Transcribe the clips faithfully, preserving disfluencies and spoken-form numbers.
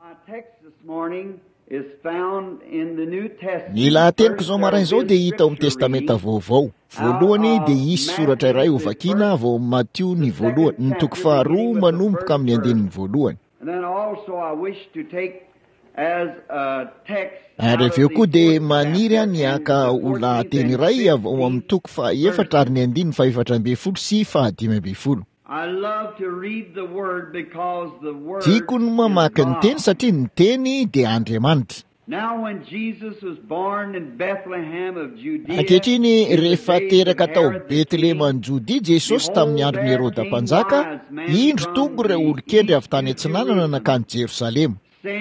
Ny lahateniko izao maraina izao dia hita ao amin'ny testamenta vaovao. Voalohany dia hisy soratra iray ho vakiana vao amin'ny Matio ny voalohany, ny toko faharoa manomboka amin'ny andinin'ny voalohany. Ary avy eo koa dia maniry ny aka ho lahateny iray ao amin'ny toko fahaefatra ary ny andininy fahaefatra ambin'ny folo sy fahadimy ambin'ny folo. Tiako ny mamaky ny teny satria ny teny dia Andriamanitra. Ankehitriny rehefa teraka tao Betlehema ny Jodia Jesosy tamin'ny andron'ny Heroda mpanjaka, indro tonga ireo olon-kendry avy tany antsinanana nakany Jerosalema.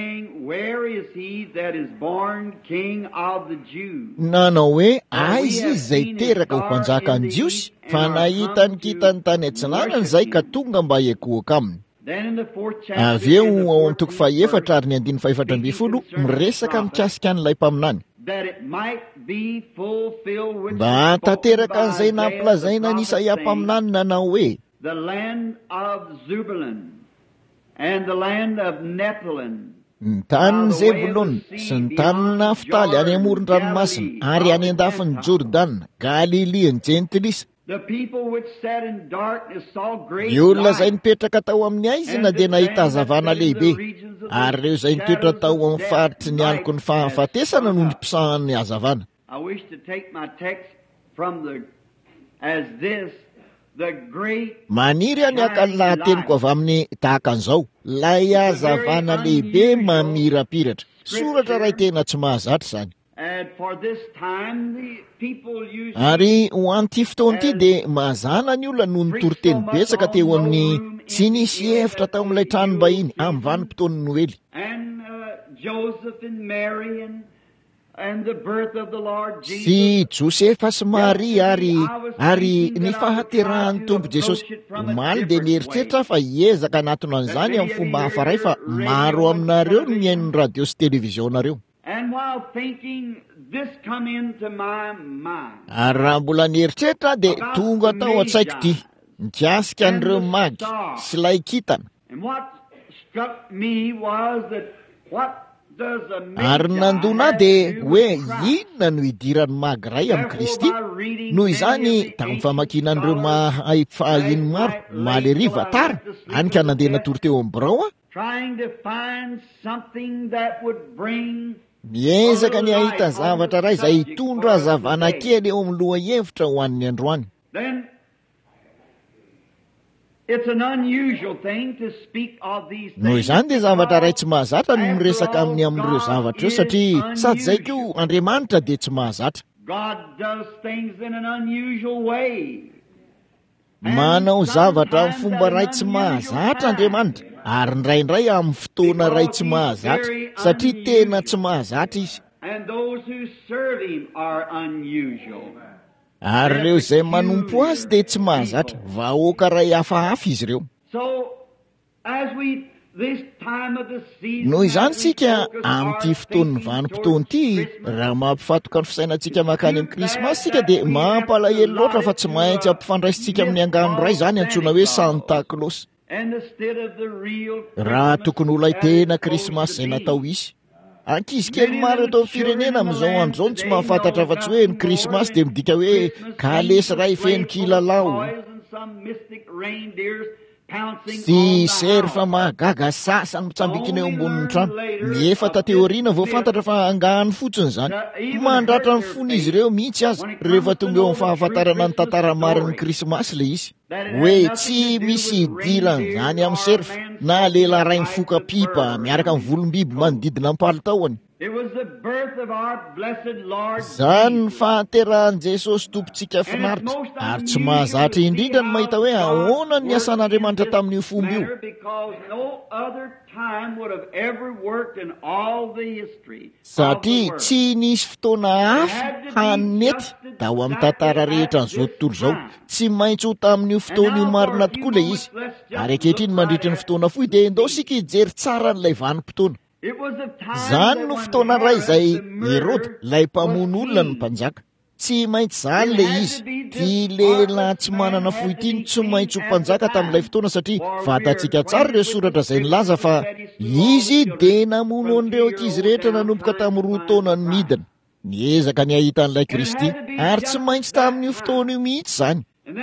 Nanao hoe aiza izy izay teraka ho mpanjaka ny Jiosy, fa nahita ny kitany tany antsinanana izay ka tonga mba hiakohaka aminy. Avy eo ao amin'ny toko fahaefatra ary ny andininy fahaefatra ambin'ny folo miresaka mikasika an'ilay mpaminany. Mba hatateraka an'izay nampilazaina ny Isaia mpaminany nanao hoe ny tanin'ny Zebulona sy ny tanin'ny Naftaly any amoron-dranomasina ary any andafin'ny Jordana, Galilian'ny Jentilisa. Ny olona izay nipetraka tao amin'ny aizina dia nahita hazavana lehibe, ary ireo izay nitoetra tao amin'ny faritry ny anoko ny fahafatesana no nipisahan'ny hazavana. Maniry any aka ny lahateniko avy amin'ny tahaka an'izao, lay hazavana lehibe mamirapiratra. Soratra iray tena tsy mahazatra izany. Ary ho an'ity fotoan'ity dia mazana ny olona no nitoroteny betsaka teo amin'ny tsy nisy efitra tao amin'ilay tranom-bahiny amin'ny vanim-potoan'ny Noely. Sy Josefa sy Maria ary ary ny fahaterahan'ny Tompo Jesosy. Omaly dia nieritreritra fa hiezaka anatona an'izany amin'ny fomba hafa iray fa maro aminareo no mihaino ny radio sy televizionareo. Ary raha mbola nieritreritra dia tonga tao an-tsaiko ity, nikasika an'ireo magy sy lay kintana. Ary nandona dia hoe inona no idiran'ny magy ray amin'ny Kristy? Noho izany tamin'ny famakinan'ireo mahay fahiny maro maly riva tara, any ka nandeha natory teo amin'ny birao miezaka ny ahita zavatra ray izay hitondra hazavana kely eo amin'ny loha hevitra ho an'ny androany. Noho izany dia zavatra ray tsy mahazatra no miresaka amin'ny amin'ireo zavatra io satria sady izay koa Andriamanitra dia tsy mahazatra. Manao zavatra amin'ny fomba ray tsy mahazatra Andriamanitra, ary ndraindray amin'ny fotoana ray tsy mahazatra satria tena tsy mahazatra izy. Ary ireo izay manompo azy dia tsy mahazatra, vahoaka ray hafahafa izy ireo. Noho izany sika amin'ity fotoan'ny vanim-potoana ity, raha mampifatoka ny fisainantsika makany amin'ny Krismasy sika dia mampalahelo loatra fa tsy maintsy ampifandraisitsika amin'ny angano ray izany antsoina hoe Santa Claus. Raha tokony ho lay tena Krismasy izay natao izy. Ankizy kely maro eto amin'ny firenena amin'izao andro izao tsy mahafantatra fa tsy hoe ny Krismasy dia midika hoe kalesy ray feno kilalao sy serfa mahagaga sasany mitsambikina eo ambonin'ny trano. Niefa tateoriana vao fantatra fa angahany fotsiny izany. Mandratra ny fony izy ireo mihitsy aza rehefa tonga eo amin'ny fahafantarana ny tantara marin'ny Krismasy le izy. Hoe tsy misy idirana izany amin'ny serfa na lehilahy ray mifoka pipa miaraka amin'ny volombiby manodidina ny palitaony. Izany ny fahaterahan'i Jesosy tompontsika finaritra, ary tsy mahazatra indrindra ny mahita hoe ahoana ny asan'Andriamanitra tamin'io fomba io. Satria tsy nisy fotoana hafa hanety tao amin'ny tantara rehetra an'izao tontolo izao, tsy maintsy ho tamin'io fotoana io marina tokoa ilay izy. Ary ankehitriny mandritra ny fotoana fohy dia ndao sika hijery tsara n'ilay vanim-potoana. Izany no fotoana ray izay Heroda, ilay mpamono olona ny mpanjaka. tsy maintsy zany le izy ty lehilahy tsy manana foitiny tsy maintsy ho mpanjaka tamin'ilay fotoana satria vatantsika tsara ireo soratra izay nilaza fa izy de namono an'ireo ankizy rehetra nanomboka tamin'ny roa taona ny midina niezaka ny ahita an'ilay Kristy ary tsy maintsy tamin'io fotoana io mihitsy zany.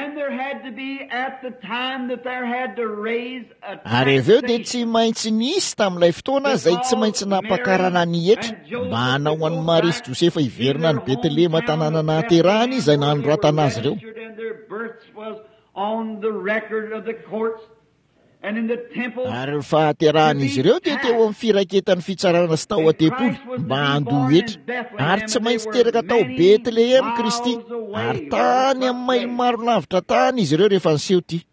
Ary aveo dia tsy maintsy nisy tamin'ilay fotoana izay tsy maintsy nampakarana ny hetra mba hanao an'ny Maria Josefa hiverina ny Betelema tanàna nahaterahany izay nanoratana azy ireo. Ary ny fahaterahan'izy ireo dia teo amin'ny firaketan'ny fitsarana sy tao an-tempoly mba handoa hetra ary tsy maintsy teraka tao Betlehema Kristy ary tany amin'ny maily maro lavitra tany izy ireo rehefa niseho ty.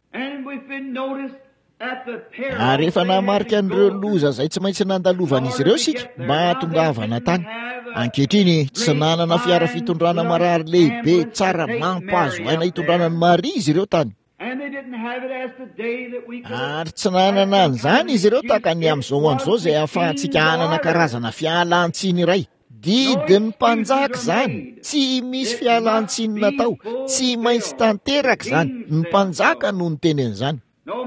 Ary efa namarika an'ireo loza izay tsy maintsy nandalovan'izy ireo sika mba hatongavana tany. Ankehitriny tsy nanana fiara fitondrana marary lehibe tsara mampahazo aina hitondrana ny Maria izy ireo tany. Ary tsy nanana an'izany izy ireo tahaka ny amin'izao an'izao izay ahafahantsika hanana karazana fialan-tsiny iray. Didin'ny mpanjaka izany, tsy misy fialan-tsiny natao, tsy maintsy tanteraka izany, ny mpanjaka no ny tenen'izany.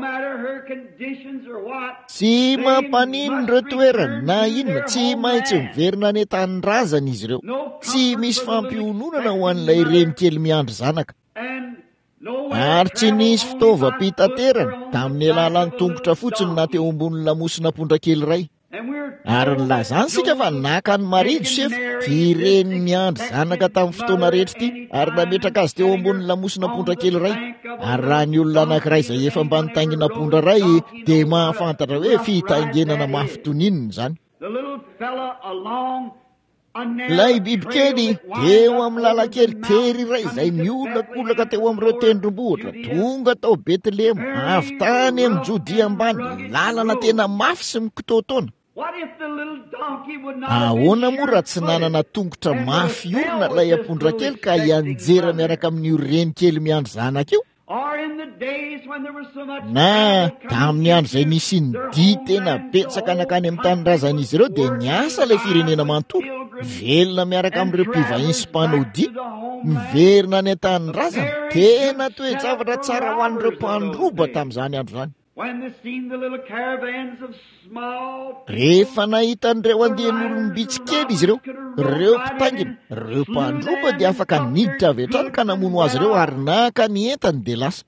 Tsy mampanino ireo toerana na inona, tsy maintsy miverina any an-tany razana izy ireo. Tsy misy fampiononana ho an'ilay renikely miandry zanaka. Ary tsy nisy fitaovam-pitaterana tamin'ny alalan'ny tongotra fotsiny na teo ambon'ny lamosina pondrakely iray. Ary nilazany sika fa naka ny Maria Josefa tireny miandry zanaka tamin'ny fotoana rehetra ity ary nametraka azy teo ambon'ny lamosina pondrakely iray. Ary raha ny olona anankiray izay efa mba nitaingina pondra iray dia mahafantatra hoe fitaingenana mafitonina izany. Ilay bibikely teo amin'ny lalakely tery iray izay miolakolaka teo amin'ireo tendrombohitra tonga tao Betlehema avy tany amin'ny Jodia ambany lalana tena mafy sy mikitoatoana. Ahoana moa raha tsy nanana tongotra mafy orona ilay apondra kely ka hianjera miaraka amin'io renikely miandry zanaka io? Na tamin'ny andro izay nisy ny dia tena betsaka nakany amin'ny tanirazan'izy ireo dia niasa ilay firenena manontolo velona miaraka amin'ireo mpivahiny sy mpanao dia miverina any an-tany razana tena toe-javatra tsara ho an'ireo mpandroba tamin'izany andro izany. Rehefa nahita an'ireo andehan'olom-bitsy kely izy ireo, ireo mpitaingina, ireo mpandroba dia afaka niditra avy hatrany ka namono azy ireo ary naka ny entany dia lasa.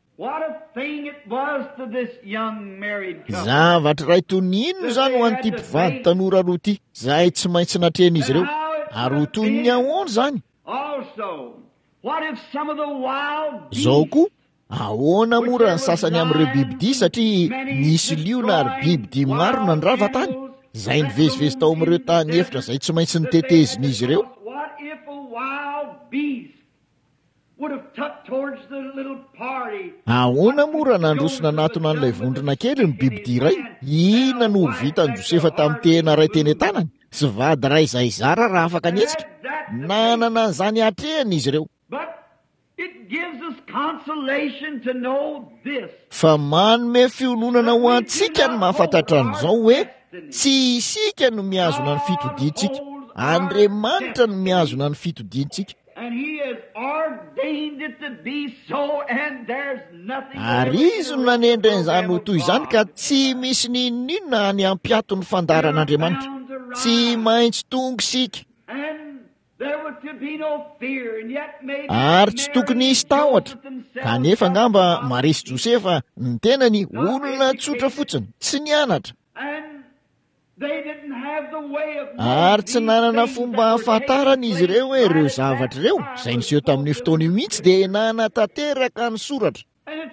Zavatra iray toy ny inona izany ho an'ity mpivady tanora roa ity izay tsy maintsy natrehan'izy ireo ary ho toy ny ahoana izany? Izao koa ahoana moa ny sasany amin'ireo bibidia satria nisy liona ary bibidia maro nandrava tany izay nivezivezy tao amin'ireo tany efitra izay tsy maintsy niteteziny ireo. Ahoana moa raha nandrosona natona an'ilay vondrona kely ny bibidia iray? Inona no vitan'i Josefa tamin'ny tena iray teny an-tanany? Sy vady iray izay zara raha afaka nietsika? Nanana an'izany hatrehany izy ireo. Fa manome fiononana ho antsika ny mahafantatra an'izao hoe tsy isika no mihazona ny fitodiantsika, Andriamanitra no mihazona ny fitodiantsika. Ary izy no nanendra izany ho toy izany ka tsy misy ninonina ny hampiato ny fandaharan'Andriamanitra. Tsy maintsy tonga isika. Ary tsy tokony hisy tahotra. Kanefa ngamba Maria sy Josefa ny tenany olona tsotra fotsiny, tsy nianatra. Ary tsy nanana fomba hahafantarana izy ireo hoe ireo zavatra ireo izay niseho tamin'ny fotoana io mihitsy dia nanatanteraka ny soratra.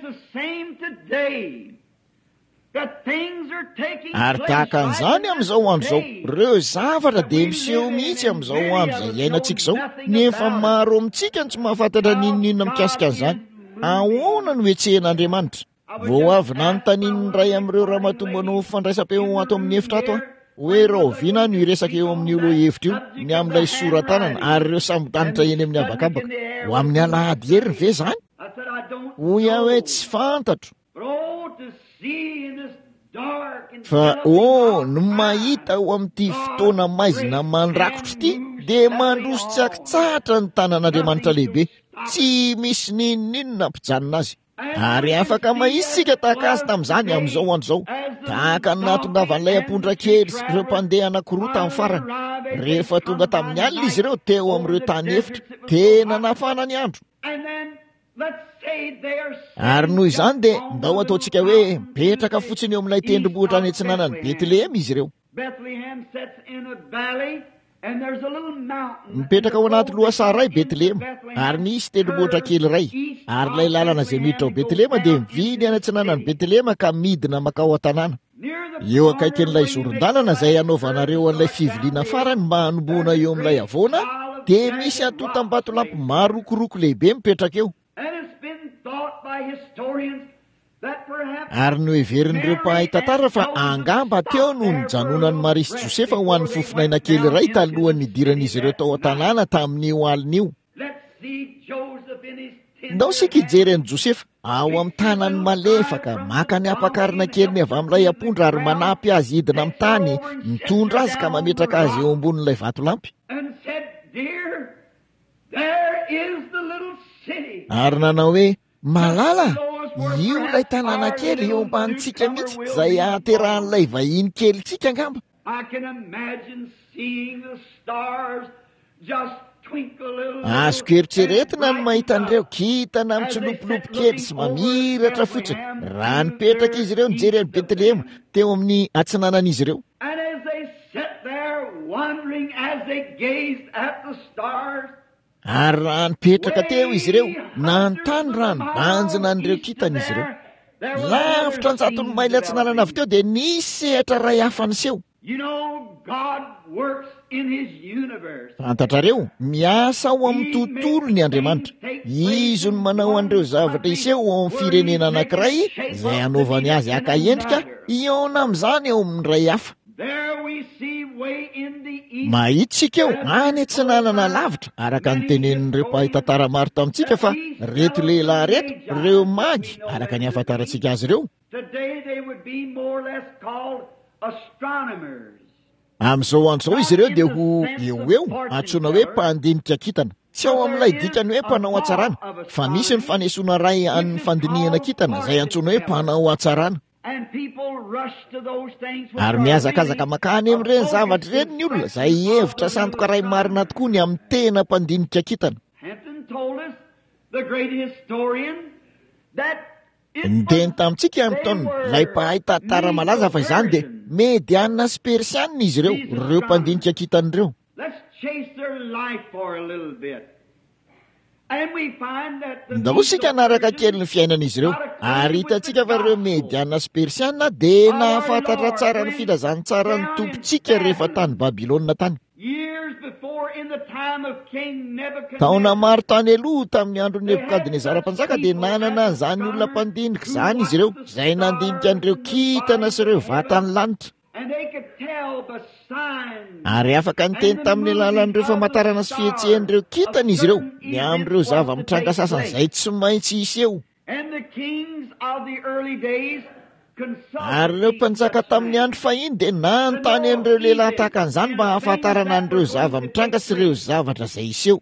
Ary tahaka an'izany amin'izao andro izao, ireo zavatra dia miseho mihitsy amin'izao andro izay iainantsika izao, nefa maro amintsika ny tsy mahafantatra ninonina mikasika an'izany. Ahoana no etsehan'Andriamanitra? Vao avy nanontaniany iray amin'ireo ramatombano fandraisam-peo ato amin'ny efitra ato a hoe rahoviana no hiresaka eo amin'ny olo hevitra io ny amin'ilay soratanana ary ireo sambodanitra eny amin'ny habakabaka ho amin'ny alahady heriny ve izany? Hoy aho hoe tsy fantatro. Fa oh, no mahita ao amin'ity fotoana maizina mandrakotra ity dia mandrositsy akitsahatra ny tanan'Andriamanitra lehibe, tsy misy ninninona mpijanona azy. Ary afaka mahisika tahaka azy tamin'izany amin'izao andro zao, tahaka ny nahatongavan'ilay ampondra kely sy ireo mpandeha anankiroa tamin'ny farany. Rehefa tonga tamin'ny alina izy ireo teo amin'ireo tany efitra, tena nafana ny andro. Ary noho izany dia ndao ataontsika hoe mipetraka fotsiny eo amin'ilay tendrombohitra any antsinanany Betlehema izy ireo. Mipetraka ao anaty lohasaray Betlehema, ary nisy tendrombohitra kely iray. Ary ilay lalana izay miditra ao Betlehema dia mividy any antsinanany Betlehema ka midina makao an-tanàna. Eo akaikin'ilay zoron-dalana izay anaovanareo an'ilay fiviliana farany mba hanomboana eo amin'ilay havoana, dia misy atotam-batolampy marokoroko lehibe mipetraka eo. Ary no heverin'ireo mpahay tantara fa angamba teo no nijanonan'ny Maria sy Josefa ho an'ny fofinaina kely iray talohan'ny idiran'izy ireo tao an-tanàna tamin'io alin'io. Ndao sika hijery an'i Josefa ao amin'ny tanany malefaka, maka ny ampakarina keliny avy amin'ilay ampondra ary manampy azy hidina amin'ny tany, mitondra azy ka mametraka azy eo ambonin'ilay vatolampy. Ary nanao hoe, malala, io ilay tanàna kely eo ambanintsika mihitsy izay ahaterahan'ilay vahiny kelitsika angamba. Azoko eritreretina ny mahita an'ireo kintana mitsolopolopo kely sy mamiratra fotsiny raha nipetraka izy ireo nijery any Betlehema teo amin'ny atsinanan'izy ireo. Ary raha nipetraka teo izy ireo nanontany rano banjina an'ireo kintan'izy ireo. Lavitra anjatony maily atsinanana avy teo dia nisy sehatra ray hafa niseho. Fantatrareo, miasa ao amin'ny tontolo ny Andriamanitra. Izy no manao an'ireo zavatra iseho ao amin'ny firenena anankiray izay anaovany azy haka endrika iona amin'izany eo amin'ny ray hafa. Mahitsika eo any atsinanana lavitra araka ny tenenin'ireo mpahay tantara maro tamintsika fa reto lehilahy reto ireo magy araka ny ahafantarantsika azy ireo. Amin'izao andro izao izy ireo dia ho eo eo antsoina hoe mpandinika kintana. Tsy ao amin'ilay dikany hoe mpanao hatsarana, fa misy ny fanesoana ray amin'ny fandinihana kintana izay antsoina hoe mpanao hatsarana. Ary miazakazaka makany amin'ireny zavatra ireny ny olona izay hevitra sandoka ray marina tokoa ny amin'ny tena mpandinika kintana. Niteny tamintsika amin'ny taonina ilay mpahay tantara malaza fa izany dia Mediana sy Persiana izy ireo, ireo mpandinika kintana ireo. Ndao sika naraka kely ny fiainan'izy ireo, ary hitantsika fa ireo Mediana sy Persiana dia nahafantatra tsara ny filazany tsara ny tompontsika rehefa tany Babilôna tany. Taona maro tany aloha tamin'ny andro Nebukadnezara mpanjaka dia nanana an'izany olona mpandinika izany izy ireo, izay nandinika an'ireo kintana sy ireo vatany lanitra. Ary afaka niteny tamin'ny alalan'ireo famantarana sy fihetsehan'ireo kintana izy ireo, ny amin'ireo zava-mitranga sasany izay tsy maintsy hiseho. Ary ireo mpanjaka tamin'ny andro fahiny dia nanontany an'ireo lehilahy tahaka an'izany mba hahafantarana an'ireo zava-mitranga sy ireo zavatra izay hiseho.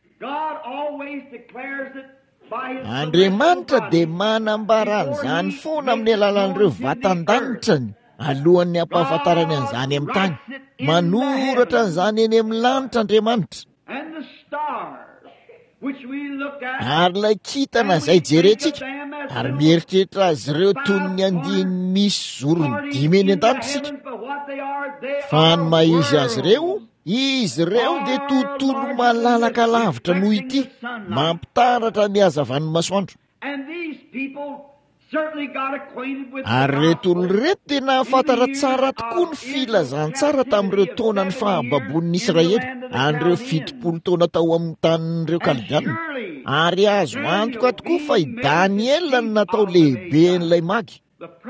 Andriamanitra dia manambara an'izany foana amin'ny alalan'ireo vatandanitra alohan'ny hampahafantarany an'izany amin'ny tany. Manoratra an'izany eny amin'ny lanitra Andriamanitra. Ary ilay kintana izay jerentsika, ary mieritreritra azy ireo toy ny andiny misy zorony dimy eny an-danitra sika. Fa ny maizy azy ireo, izy ireo dia tontolo malalaka lavitra noho ity, mampitaratra ny hazavan'ny masoandro. Ary reto olona reto dia nahafantatra tsara tokoa ny filazantsara tamin'ireo taona ny fahababon'ny Israely, an'ireo fitopolo taona tao amin'ny tanin'ireo Kaldiana. Ary azo antoka tokoa fa i Daniela no natao lehiben'ilay magy.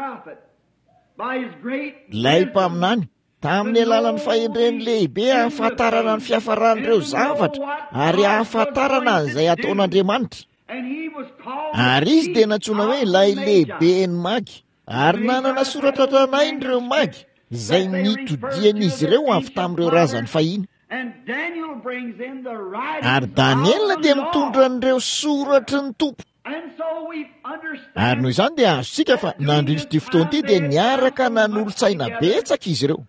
Ilay mpaminany tamin'ny alalan'ny fahendreny lehibe hahafantarana ny fiafaran'ireo zavatra ary hahafantarana an'izay ataon'Andriamanitra. Ary izy dia natsoina hoe ilay lehiben'ny magy. Ary nanana soratra tranainy ireo magy izay nitodian'izy ireo avy tamin'ireo razany fahiny. Ary Daniela dia mitondra an'ireo soratry ny tompo. Ary noho izany dia azontsika fa nandritra ity fotoana ity dia niaraka nanolo-tsaina betsaka izy ireo.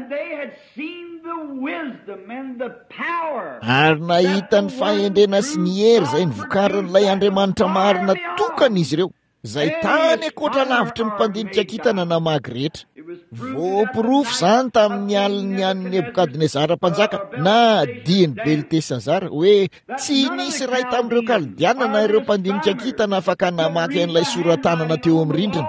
Ary nahita ny fahendrena sy ny hery izay nivokaran'ilay Andriamanitra marina tokana izy ireo, izay tany ankoatra lavitra ny mpandinika kintana namagy rehetra. Voapirofo izany tamin'ny aliny an'ny Nebokadnezara mpanjaka na diany Beltesazara hoe tsy nisy ray tamin'ireo Kaldiana na ireo mpandinika kintana afaka namaky an'ilay soratanana teo amin'ny rindrina.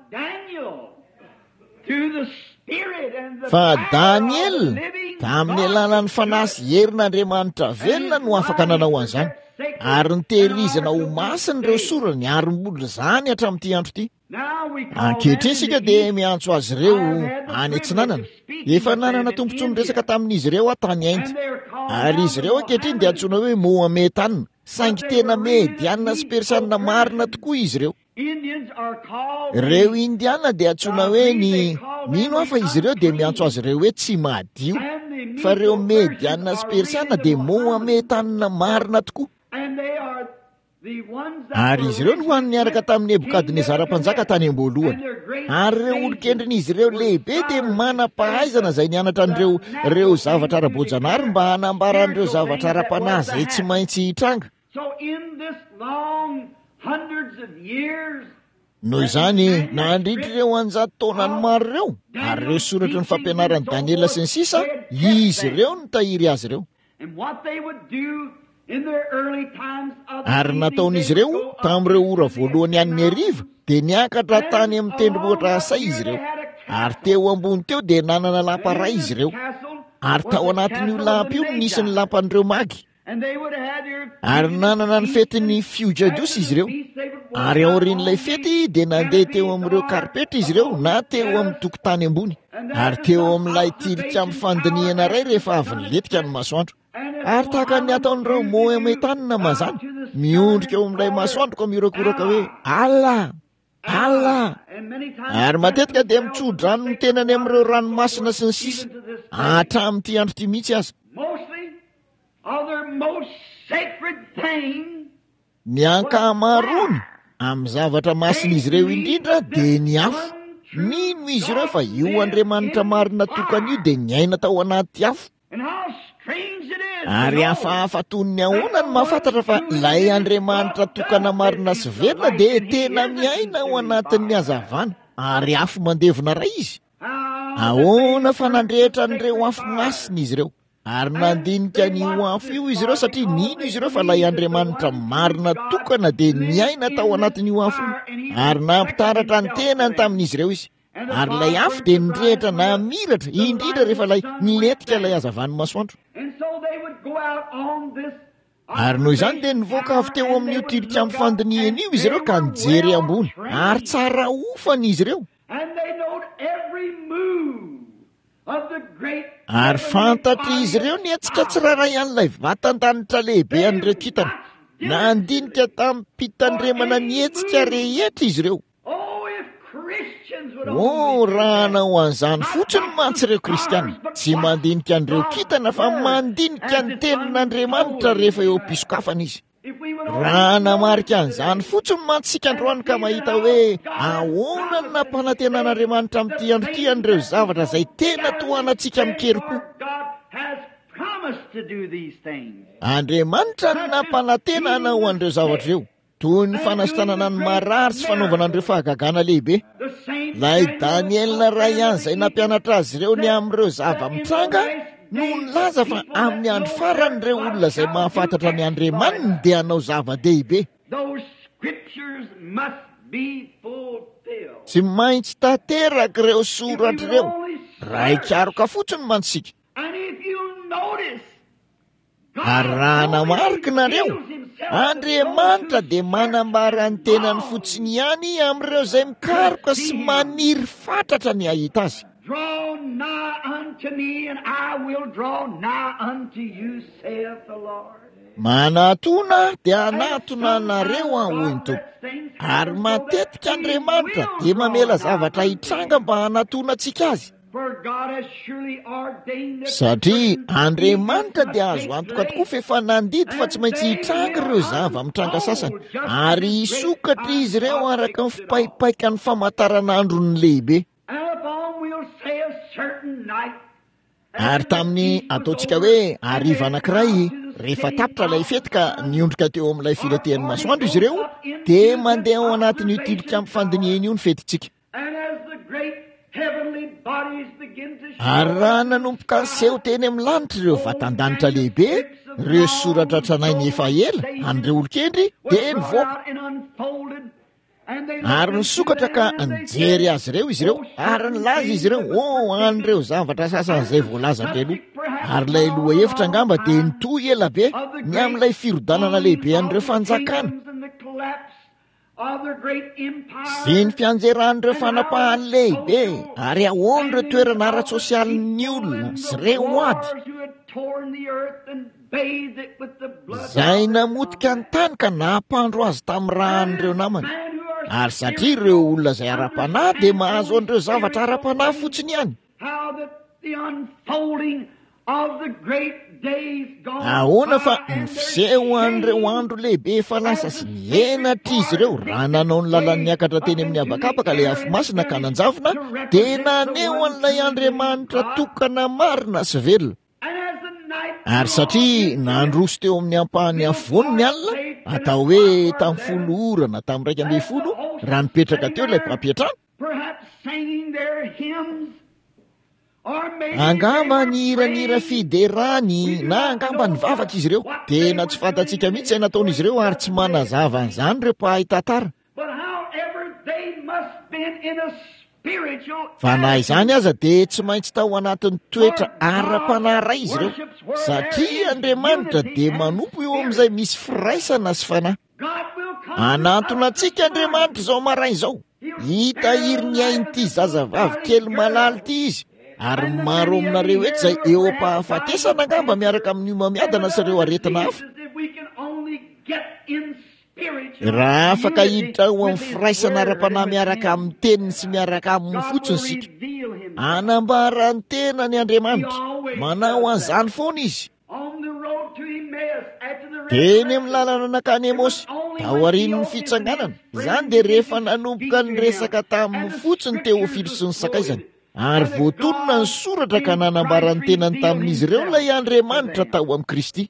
Fa Daniel tamin'ny alalany fanasy herin'Andriamanitra velona no afaka nanao an'izany, ary nitehirizana ho masina ireo sorany ary mbola izany hatramin'ity andro ity. Ankehitriny isika dia miantso azy ireo any antsinanana. Efa nanana tompontsoa resaka tamin'izy ireo tany Inde, ary izy ireo ankehitriny dia antsoina hoe Mohametanina, saingy tena Mediana sy Persiana marina tokoa izy ireo. Ireo Indiana dia antsoina hoe ny mino afa izy ireo dia miantso azy ireo hoe tsy madio, fa ireo Mediana sy Persiana dia Mohametanina marina tokoa. Ary izy ireo no hoan'ny niaraka tamin'ny Nebokadnezara mpanjaka tany am-boalohany. Ary ireo olon-kendrin'izy ireo lehibe dia manam-pahaizana izay nianatra an'ireo ireo zavatra ara-boajanahary mba hanambara an'ireo zavatra ara-panahy izay tsy maintsy hitranga. Noho izany nandritra ireo anjato taona ny maro ireo, ary ireo soratra ny fampianaran'i Daniela sy ny sisa, izy ireo no tahiry azy ireo. Ary nataon'izy ireo tamin'ireo ora voalohany an'ny hariva dia niakatra tany amin'ny tendrombohitra Asay izy ireo, ary teo ambony teo dia nanana lapa ray izy ireo, ary tao anatin'io lapa io nisy ny lampan'ireo magy. Ary nanana ny fetin'ny Fiojadosy izy ireo, ary aorian'ilay fety dia nandeha teo amin'ireo karipetra izy ireo na teo amin'ny tokotany ambony, ary teo amin'ilay tilika amin'ny fandiniana ray rehefa avy niletika ny masoandro. Ary tahaka ny ataon'ireo Mohametanina mazany, miondrika eo amin'ilay masoandro ka mirokoraka hoe Allah, Allah. Ary matetika dia mitsodrano ny tenany amin'ireo ranomasina sy ny sisa hatramin'ity andro ity mihitsy aza. Ny ankamaroany amin'ny zavatra masina izy ireo indrindra dia ny afo. Mino izy ireo fa io Andriamanitra marina tokana io dia ny aina tao anaty afo. Ary hafahafa toy ny ahoana ny mahafantatra fa ilay Andriamanitra tokana marina sy velona dia tena miaina ao anatin'ny hazavana, ary afo mandevona ray izy. Ahoana fa nandrehitra an'ireo afo masina izy ireo, ary nandinika n'io afo io izy ireo satria nino izy ireo fa ilay Andriamanitra marina tokana dia miaina tao anatin'io afo, ary nampitaratra ny tenany tamin'izy ireo izy. Ary ilay afo dia nirehitra na miratra indrindra rehefa ilay niletika ilay hazavany masoandro. Ary noho izany dia nivoaka avy teo amin'io tilika amin'ny fandiniana io izy ireo ka nijery ambony, ary tsara ofany izy ireo. Ary fantatry izy ireo ny hetsika tsiraray an'ilay vatandanitra lehibe an'ireo kintana, nandinika tamin'ny mpitandremana ny hetsika rehetra izy ireo. O raha hanao an'izany fotsiny mantsy ireo kristiana, tsy mandinika an'ireo kintana fa mandinika ny tenin'Andriamanitra rehefa eo am-pisokafana izy. Raha namarika an'izany fotsiny mantsy sika androany ka mahita hoe ahoana ny nampanantenan'Andriamanitra amin'ity andro ity an'ireo zavatra izay tena tohanantsika mikery-po. Andriamanitra ny nampanantena hanao an'ireo zavatra ireo, toy ny fanasitanana ny marary sy fanaovana an'ireo fahagagana lehibe. Ilay Daniela ray ihany izay nampianatra azy ireo ny amin'ireo zava-mitranga no nilaza fa amin'ny andro farany ireo olona izay mahafantatra ny Andriamanitra dia hanao zava-dehibe. Tsy maintsy tanteraka ireo soratra ireo, raikaroka fotsiny mantsika. Ary raha namarika nareo, Andriamanitra dia manambara ny tenany fotsiny ihany amin'ireo izay mikaroka sy maniry fatratra ny ahita azy. Draw nigh unto me, and I will draw nigh unto you, saith the Lord. Manatona dia anatona anareo ahoiny tompo. Ary matetika Andriamanitra dia mamela zavatra hitranga mba hanatona antsika azy. satria Andriamanitra dia azo antoka tokoa fefa nandidy fa tsy maintsy hitranga ireo zava mitranga sasany ary isokatra izy ireo araka ny fipaipaika ny famataran'androny lehibe. Ary tamin'ny ataontsika hoe ariva anankiray rehefa tapitra ilay fety ka niondrika teo amin'ilay filatehan'ny masoandro izy ireo dia mandeha ao anatin'io tilikambo fandiniana io ny fetintsika. Ary raha nanomboka seho teny amin'ny lanitra ireo vatandanitra lehibe, ireo soratra tranainy efa ela an'ireo olon-kendry dia nivoaka. Ary nisokatra ka nijery azy ireo izy ireo ary nilaza izy ireo o an'ireo zavatra sasany izay voalaza telo. Ary ilay loha hevitra angamba dia nitohy ela be ny amin'ilay firodanana lehibe an'ireo fanjakana sy ny fianjeran'ireo fanapahany lehibe ary ahoan'ireo toerana ara-tsosialin'ny olona sy ireo ady izay namotika ny tany ka nampandro azy tamin'ny rahan'ireo namany. Ary satria ireo olona izay ara-panahy dia mahazo an'ireo zavatra ara-panahy fotsiny ihany. Ahoana fa nifiseho an'ireo andro lehibe efa lasa sy nienatra izy ireo raha nanao ny lalan'ny niakatra teny amin'ny habakabaka ilay afo masina ka nanjavona dia naneho an'ilay Andriamanitra tokana marina sy velona. Ary satria nandroso teo amin'ny ampahany avony ny alina atao hoe tamin'ny folo orana tamin'ny raika ambin'ny folo raha nipetraka teo ilay mpampiatrano, angamba ny hiranira fiderany na angamba ny vavaka izy ireo. Tena tsy fantatsika mihitsy ay nataon'izy ireo ary tsy manazava an'izany ireo mpahay tantara. Fa na izany aza dia tsy maintsy tao anatin'ny toetra ara-panahy ray izy ireo satria Andriamanitra dia manompo eo amin'izay misy firaisana sy fanahy. Anatona antsika Andriamanitra izao maraina izao hitahiry ny ain'ity zazavavy kely malala ity izy ary maro aminareo eto izay eo am-pahafatesana angamba miaraka amin'ny mamiadana sy ireo aretina hafa. Raha afaka hiditra ho amin'ny firaisana ara-panahy miaraka amin'ny teniny sy miaraka amin'ny fotsiny sika, anambara ny tena ny Andriamanitra, manao an'izany foana izy. Teny amin'ny lalana nakany Emosy tao aorian'ny fitsanganana, izany dia rehefa nanomboka ny resaka tamin'ny fotsiny Teofily sy ny sakaizany ary voatonona ny soratra ka nanambara ny tenany tamin'izy ireo ilay Andriamanitra tao amin'ny Kristy.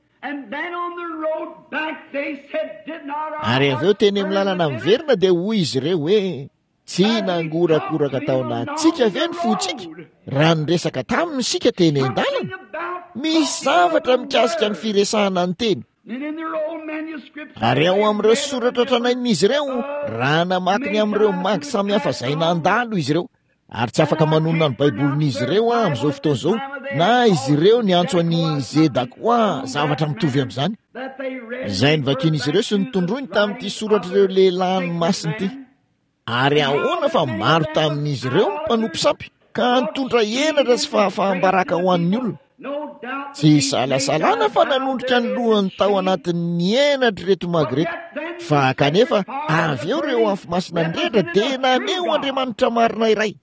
Ary avy eo teny amin'ny lalana miverina dia hoy izy ireo hoe tsy nangorakoraka tao anatsika ve ny fontsika raha ny resaka tamin'ny sika teny an-dalana. Misy zavatra mikasika ny firesahana ny teny. Ary ao amin'ireo soratra tranain'izy ireo raha namaky ny amin'ireo magy samihafa izay nandalo izy ireo. Ary tsy afaka manonona ny baibolin'izy ireo amin'izao fotoana izao na izy ireo ny antso an'ny Zeda koa zavatra mitovy amin'izany. Izay nivakian'izy ireo sy nitondroiny tamin'ity soratra ireo lehilahy ny masiny ity. Ary ahoana fa maro tamin'izy ireo mpanompo sampy ka nitondra henatra sy fahafahambaraka ho an'ny olona. Tsy salasalana fa nanondrika ny lohany tao anatin'ny henatra reto magreto. Fa kanefa avy eo ireo afo masina ndrendra dia naneho Andriamanitra marina iray.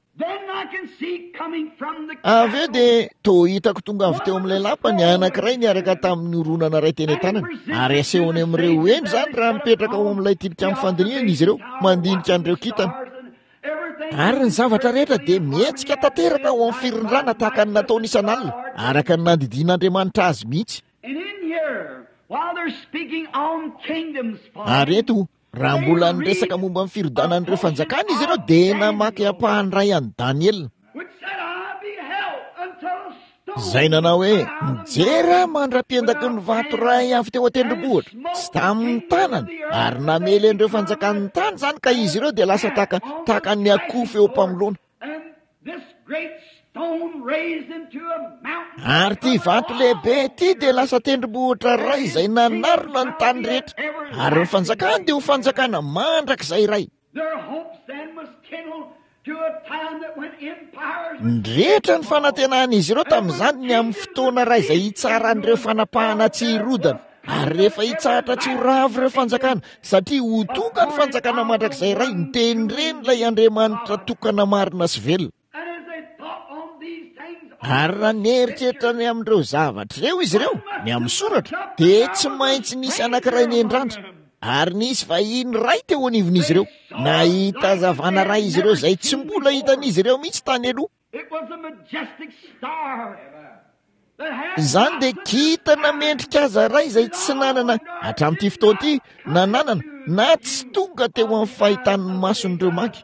Avy eo dia toa hitako tonga avy teo amin'ilay lapa ny anankiray niaraka tamin'ny oronana ray teny an-tanana ary asehony amin'ireo endry izany raha mipetraka ao amin'ilay tilikambo fandiniana izy ireo mandinika an'ireo kintana. Ary ny zavatra rehetra dia mihetsika tanteraka ao amin'ny firindrana tahaka ny nataony isan'alina araka ny nandidian'Andriamanitra azy mihitsy. Ary eto raha mbola niresaka momba ny firodanan'ireo fanjakana izy ireo dia namaky ampahany ray an'i Daniel izay nanao hoe nijery mandra-piendaky ny vato ray avy teo an-tendrombohitra sy tamin'ny tanany ary namely an'ireo fanjakan'ny tany izany ka izy ireo dia lasa tahaka tahaka ny akofo eo mpamolona. Ary ty vato lehibe ty dia lasa tendrombohitra ray izay nanarona ny tany rehetra ary ny fanjakana dia ho fanjakana mandrakizay ray. Ndrehetra ny fanantenan'izy ireo tamin'izany ny amin'ny fotoana ray izay hitsaran'ireo fanapahana tsy hirodana ary rehefa hitsahatra tsy ho ravo ireo fanjakana satria ho tonga ny fanjakana mandrakizay ray niteny reny ilay Andriamanitra tokana marina sy velona. ary raha nieritreritra ny amin'ireo zavatra ireo izy ireo ny amin'ny soratra dia tsy maintsy nisy anankiray nendrantra ary nisy vahiny ray teo anivon'izy ireo nahita hazavana ray izy ireo izay tsy mbola hitan'izy ireo mihitsy tany aloha. Izany dia kintana mendrika aza ray izay tsy nanana hatramin'ity fotoan'ity nananana na tsy tonga teo amin'ny fahitan'ny mason'ireo maky.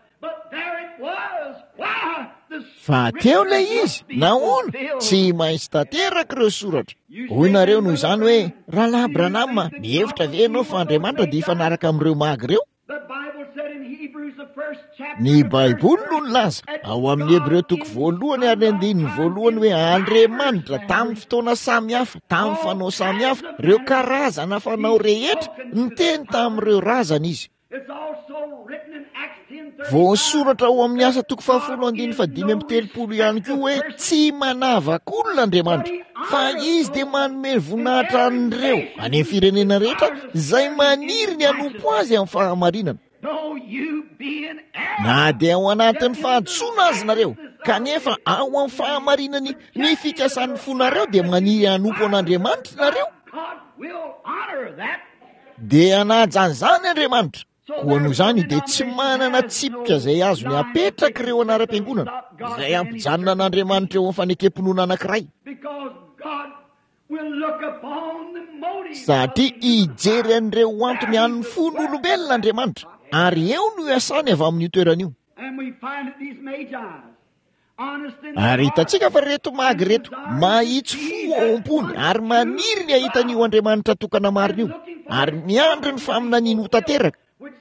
Fa teo ilay izy nahoana tsy maintsy tanteraka ireo soratra. Hoy nareo noho izany hoe rahalahy Branham mihevitra ve ianao fa Andriamanitra dia hifanaraka amin'ireo magy ireo? Ny Baiboly no nilaza ao amin'ny Hebreo toko voalohany ary andininy voalohany hoe Andriamanitra tamin'ny fotoana samihafa tamin'ny fanao samihafa ireo karazana fanao rehetra niteny tamin'ireo razana izy. Voasoratra ao amin'ny asa toko fahafolo andiny fa dimy amby telopolo ihany koa hoe tsy manavaka olona Andriamanitra fa izy dia manome voninahitra an'ireo any amin'ny firenena rehetra izay maniry ny hanompo azy amin'ny fahamarinana. Na dia ao anatin'ny fahantsoana azy nareo kanefa ao amin'ny fahamarinany ny fikasan'ny fonareo dia maniry hanompo an'Andriamanitra nareo dia hanajan'izany Andriamanitra. Koa noho izany dia tsy manana tsipika izay azo ny apetraka ireo anaram-piangonana izay ampijanona an'Andriamanitra eo amin'ny fanekem-pinoana anankiray. Satria hijery an'ireo antony an'ny fon'olombelona Andriamanitra ary eo no hiasany avy amin'io toeran'io. Ary hitantsika fa reto magy reto mahitsy fo ao am-pony ary maniry ny ahitan'io Andriamanitra tokana marina io ary miandry ny faminaniana ho tanteraka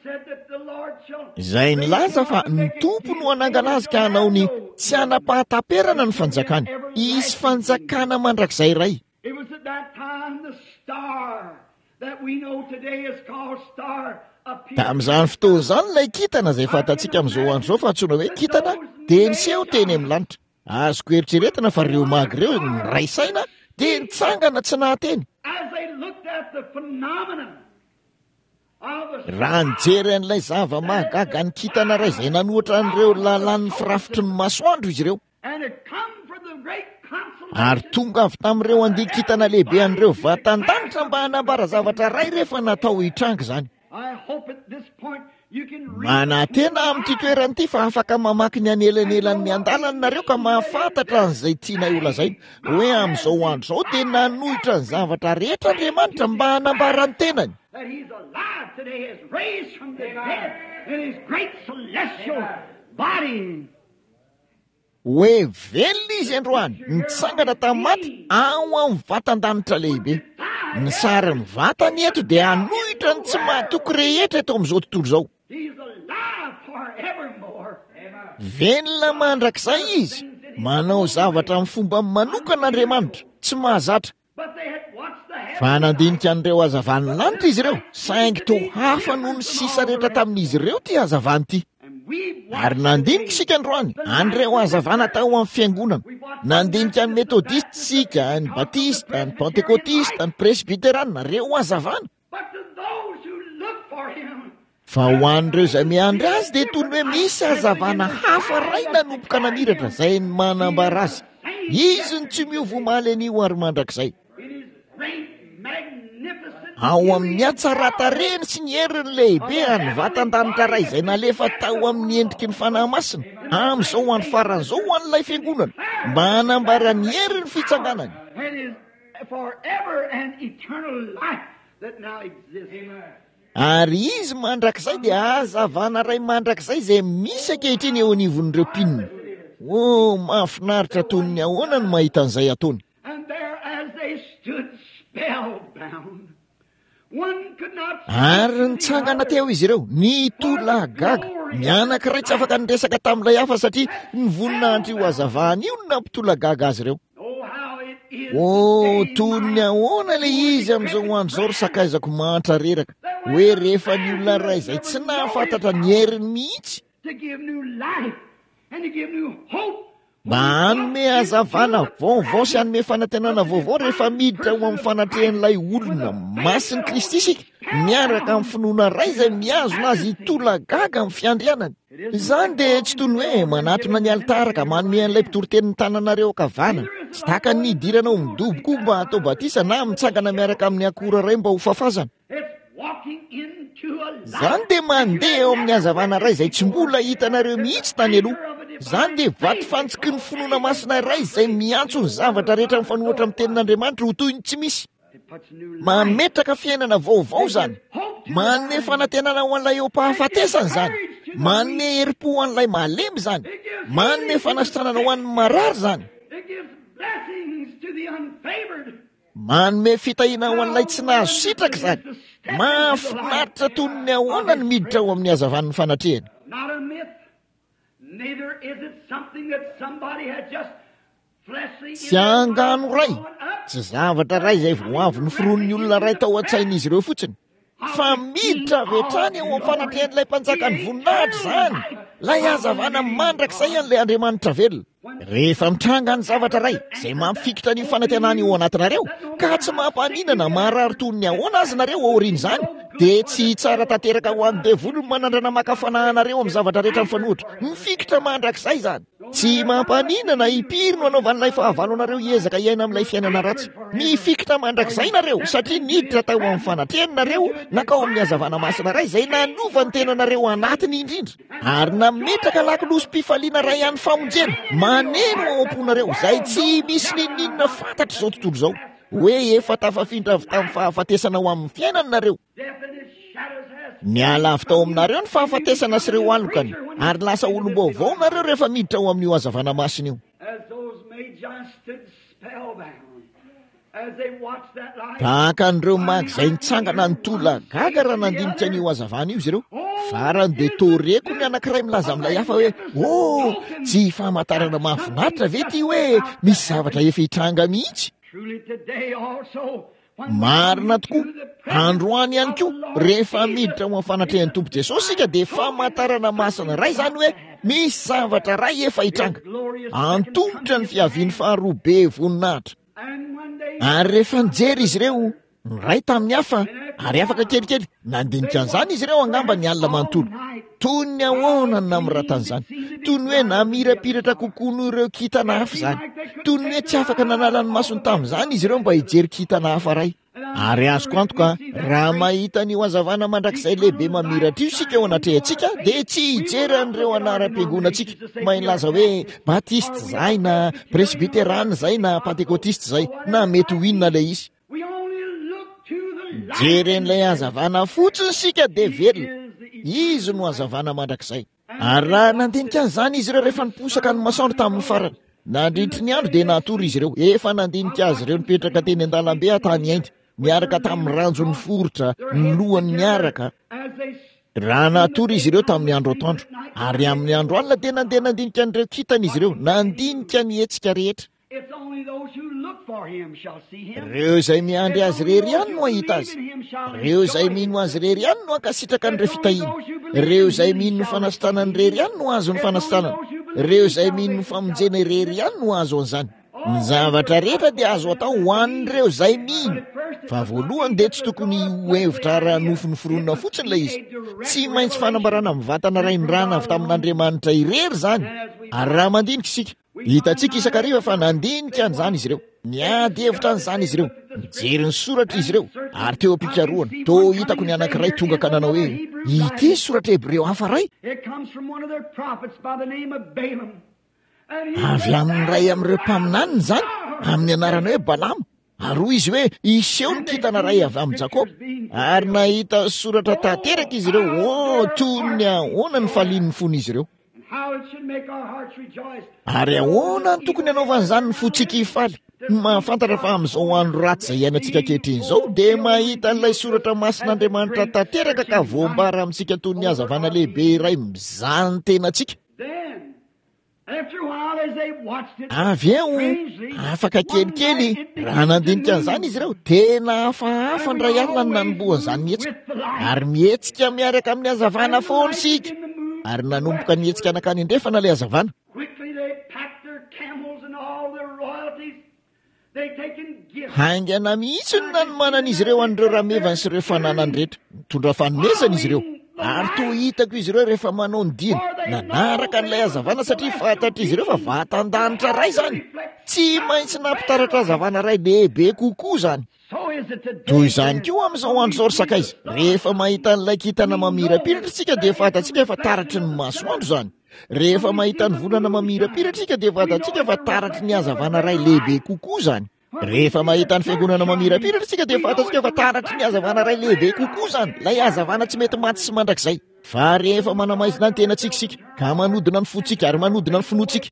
izay nilaza fa ny tompo no hanangana azy ka hanao ny tsy hanapahataperana ny fanjakany. Isy fanjakana mandrakizay iray. Tamin'izany fotoana izany ilay kintana izay fatantsika amin'izao andro izao fa antsoina hoe kintana dia niseho teny amin'ny lanitra. Azoko eritreretina fa ireo magy ireo niray saina dia nitsangana tsy nahateny. Raha nijery an'ilay zava-mahagaga ny kintana ray izay nanohatra an'ireo lalan'ny firafitry ny masoandro izy ireo ary tonga avy tamin'ireo andian-kintana lehibe an'ireo vatan-danitra mba hanambara zavatra ray rehefa natao hitranga izany. Manantena amin'ity toeran'ity fa afaka mamaky ny anelanelan'ny andalana nareo ka mahafantatra an'izay tiana olazaina hoe amin'izao andro izao dia nanohitra ny zavatra rehetra Andriamanitra mba hanambara ny tenany. That he's alive today, is raised from the dead in his great celestial body. Hoe velona izy androany nitsangana tamin'ny maty ao amin'ny vatan-danitra lehibe. Ny sarin'ny vatany eto dia hanohitra ny tsy mahatoky rehetra eto amin'izao tontolo izao. Velona mandrakizay izy manao zavatra amin'ny fomba manokan'Andriamanitra tsy mahazatra. Fa nandinika an'ireo hazavany lanitra izy ireo saingy toa hafa noho ny sisa rehetra tamin'izy ireo ty hazavany ity. Ary nandinika isika androany an'ireo hazavana tao amin'ny fiangonana. Nandinika ny metodistsika, ny batista, ny pentekotista, ny presbiterana ireo hazavana. Fa ho an'ireo izay miandry azy dia toy ny hoe misy hazavana hafa ray nanomboka namiratra izay ny manambara azy. Izy ny tsy miova omaly an'io ary mandrakizay. Ao amin'ny hatsaran-tarehiny sy ny heriny lehibe any vatan-danitra ray izay nalefa tao amin'ny endriky ny fanahy masina amin'izao andro faran'izao ho an'ilay fiangonana mba hanambara ny heriny fitsanganany. Ary izy mandrakizay dia hazavana ray mandrakizay izay misy ankehitriny eo anivon'ireo mpinina. O mahafinaritra toy ny ahoana no mahita an'izay ataony. Ary nitsangana teo izy ireo ny tola gaga ny anankiray tsy afaka niresaka tamin'ilay hafa satria ny voninahitra io hazavana io no nampitola gaga azy ireo. O toy ny ahoana ilay izy amin'izao andro izao ry sakaizako mantra reraka hoe rehefa ny olona ray izay tsy nahafantatra ny heriny mihitsy mba hanome hazavana vaovao sy hanome fanantenana vaovao rehefa miditra ho amin'ny fanatrehan'ilay olona masin'i Kristy isika miaraka amin'ny finoana ray izay miazona azy tolagaga amin'ny fiandrianany. Izany dia tsy toy ny hoe manatona ny altaraka manome an'ilay mpitory-tenin'ny tananareo ankavanana, tsy taka ny idirana ao midoboka mba atao batisa na mitsangana miaraka amin'ny akora ray mba ho fafazana. Izany dia mandeha eo amin'ny hazavana ray izay tsy mbola hitanareo mihitsy tany aloha. Izany dia vaty fantsiky ny finoana masina ray izay miantso ny zavatra rehetra mifanohatra amin'ny tenin'Andriamanitra ho toy ny tsy misy. Mametraka fiainana vaovao zany, manome fanantenana ho an'ilay eo pahafatesany zany, manome herim-po ho an'ilay malemy zany, manome fanasitranana ho an'ny marary zany, manome fitahiana ho an'ilay tsy nahazo sitraka zany. Mahafinaritra toy ny ahoana ny miditra ao amin'ny hazavan'ny fanatrehany. Tsy angano ray, tsy zavatra ray izay vao avy noforon'ny olona ray tao an-tsain'izy ireo fotsiny, fa miditra avy hatrany eo amin'ny fanatrehan'ilay mpanjakany voninahitra zany, lay hazavana mandrakizay an'ilay Andriamanitra velona. Rehefa mitranga ny zavatra ray izay mampifikitra ny fanantenana eo anatinareo ka tsy mampanina marary toy ny ahoana azy nareo aoriana izany, dia tsy tsara tanteraka ho an'ny devoly ny manandrana makafanahanareo amin'ny zavatra rehetra mifanohitra. Mifikitra mandrakizay zany, tsy mampanina hipiry no anaovan'ilay fahavalo anareo hiezaka hiaina amin'ilay fiainana ratsy. Mifikitra mandrakizay nareo satria niditra tao amin'ny fanatrehanareo nakao amin'ny hazavana masina ray izay nanova ny tenanareo anatiny indrindra, ary nametraka lakilosom-pifaliana ray an'ny famonjena maneno ao am-ponareo izay tsy misy ninninona fantatra izao tontolo izao hoe efa tafafindra avy tamin'ny fahafatesana ho amin'ny fiainanareo. Miala avy tao aminareo ny fahafatesana sy ireo alokany, ary lasa olom-baovao nareo rehefa miditra ao amin'io hazavana masina io. Tahaka an'ireo maga izay nitsangana ny tolagaga raha nandinika an'io hazavana io izy ireo, farany dia toreko ny anankiray milaza amin'ilay hafa hoe oh, tsy famantarana mahafinaritra ve ty hoe misy zavatra efa hitranga mihitsy. Marina tokoa, androany ihany koa rehefa miditra ho fanatrehan'ny Tompo Jesosy sika dia famantarana masina ray zany hoe misy zavatra ray efa hitranga, antongotra ny fiaviany faharoa be voninahitra. Ary rehefa nijery izy ireo ny ray tamin'ny hafa ary afaka kelikely, nandinika an'izany izy ireo angamba ny alina manontolo, toy ny ahoana ny namiratan'izany, toy ny hoe namirapiratra kokoa noho ireo kintana hafa zany, toy ny hoe tsy afaka nanala ny masony tamin'izany izy ireo mba hijery kintana hafa ray. Ary azoko antoka raha mahita ny hazavana mandrakizay lehibe mamiratra io sika eo anatrehantsika dia tsy hijery an'ireo anaram-piangonantsika mahilaza hoe batista zay na presbiterana zay na pentekotista zay na mety ho inona ilay izy. Jeren'ilay hazavana fotsiny sika dia velona, izy no hazavana mandrakizay. Ary raha nandinika an'izany izy ireo rehefa niposaka ny masoandro tamin'ny farany, nandritry ny andro dia natory izy ireo, efa nandinika azy ireo nipetraka teny an-dalambe hatany Aindy, miaraka tamin'ny ranjo ny foritra, ny lohany miaraka. Raha natory izy ireo tamin'ny andro atoandro, ary amin'ny andro alina dia nandeha nandinika an'ireo kintana izy ireo, nandinika ny hetsika rehetra. Ireo izay miandry azy rery ihany no ahita azy, ireo izay mino azy rery ihany no ankasitraka an'ireo fitahiana, ireo izay mino ny fanasitranany rery ihany no azo ny fanasitranana, ireo izay mino ny famonjena rery ihany no azo an'izany. Ny zavatra rehetra dia azo atao ho an'ireo izay mino, fa voalohany dia tsy tokony ho hevitra raha nofo ny foronina fotsiny ilay izy, tsy maintsy fanambarana amin'ny vatana ray ny rana avy tamin'Andriamanitra irery zany. Ary raha mandinika isika, hitantsika isakariva fa nandinika an'izany izy ireo, niady hevitra an'izany izy ireo, mijery ny soratra izy ireo, ary teo am-pikaroana to hitako ny anankiray tonga ka nanao hoe ity soratra Hebreo hafa ray, avy amin'ny ray amin'ireo mpaminaniny zany amin'ny anarana hoe Balama, ary hoy izy hoe iseho ny kintana ray avy amin'ny Jakoba. Ary nahita soratra tanteraka izy ireo, o toy ny ahoana ny falian'ny fon'izy ireo, ary ahoana ny tokony anaovan'izany ny fontsika hifaly. Mahafantatra fa amin'izao andro ratsy izay iainantsika ankehitriny izao dia mahita an'ilay soratra masin'Andriamanitra tanteraka ka voambara amintsika toy ny hazavana lehibe iray mizany tenantsika. Avy eo afaka kelikely raha nandinika an'izany izy ireo, tena hafahafa ny ray alina ny nanomboan'izany mihetsika, ary mihetsika miaraka amin'ny hazavana foana sika, ary nanomboka nihetsika anakany andrefana ilay hazavana. haingana mihitsy ny nanomanana izy ireo an'ireo ramevany sy ireo fananany rehetra mitondra fanomezana izy ireo ary to hitako izy ireo rehefa manao ny dina nanaraka n'ilay hazavana satria fantatra izy ireo fa vatandanitra ray zany tsy maintsy nampitaratra hazavana ray lehibe kokoa zany toy izany koa amin'izao andro zao ry sakaizy rehefa mahita n'ilay kintana mamirapiratra tsika dia fantatsika efa taratry ny masoandro zany rehefa mahita ny volana mamirapiratsika dia fantatsika efa taratry ny hazavana ray lehibe kokoa zany rehefa mahita ny fiangonana mamirapiratra tsika dia fantatsika efa taratry ny hazavana ray lehibe kokoa zany lay hazavana tsy mety maty sy mandrakizay fa rehefa manamaizina ny tena tsikisika ka manodina ny fotsika ary manodina ny finoatsika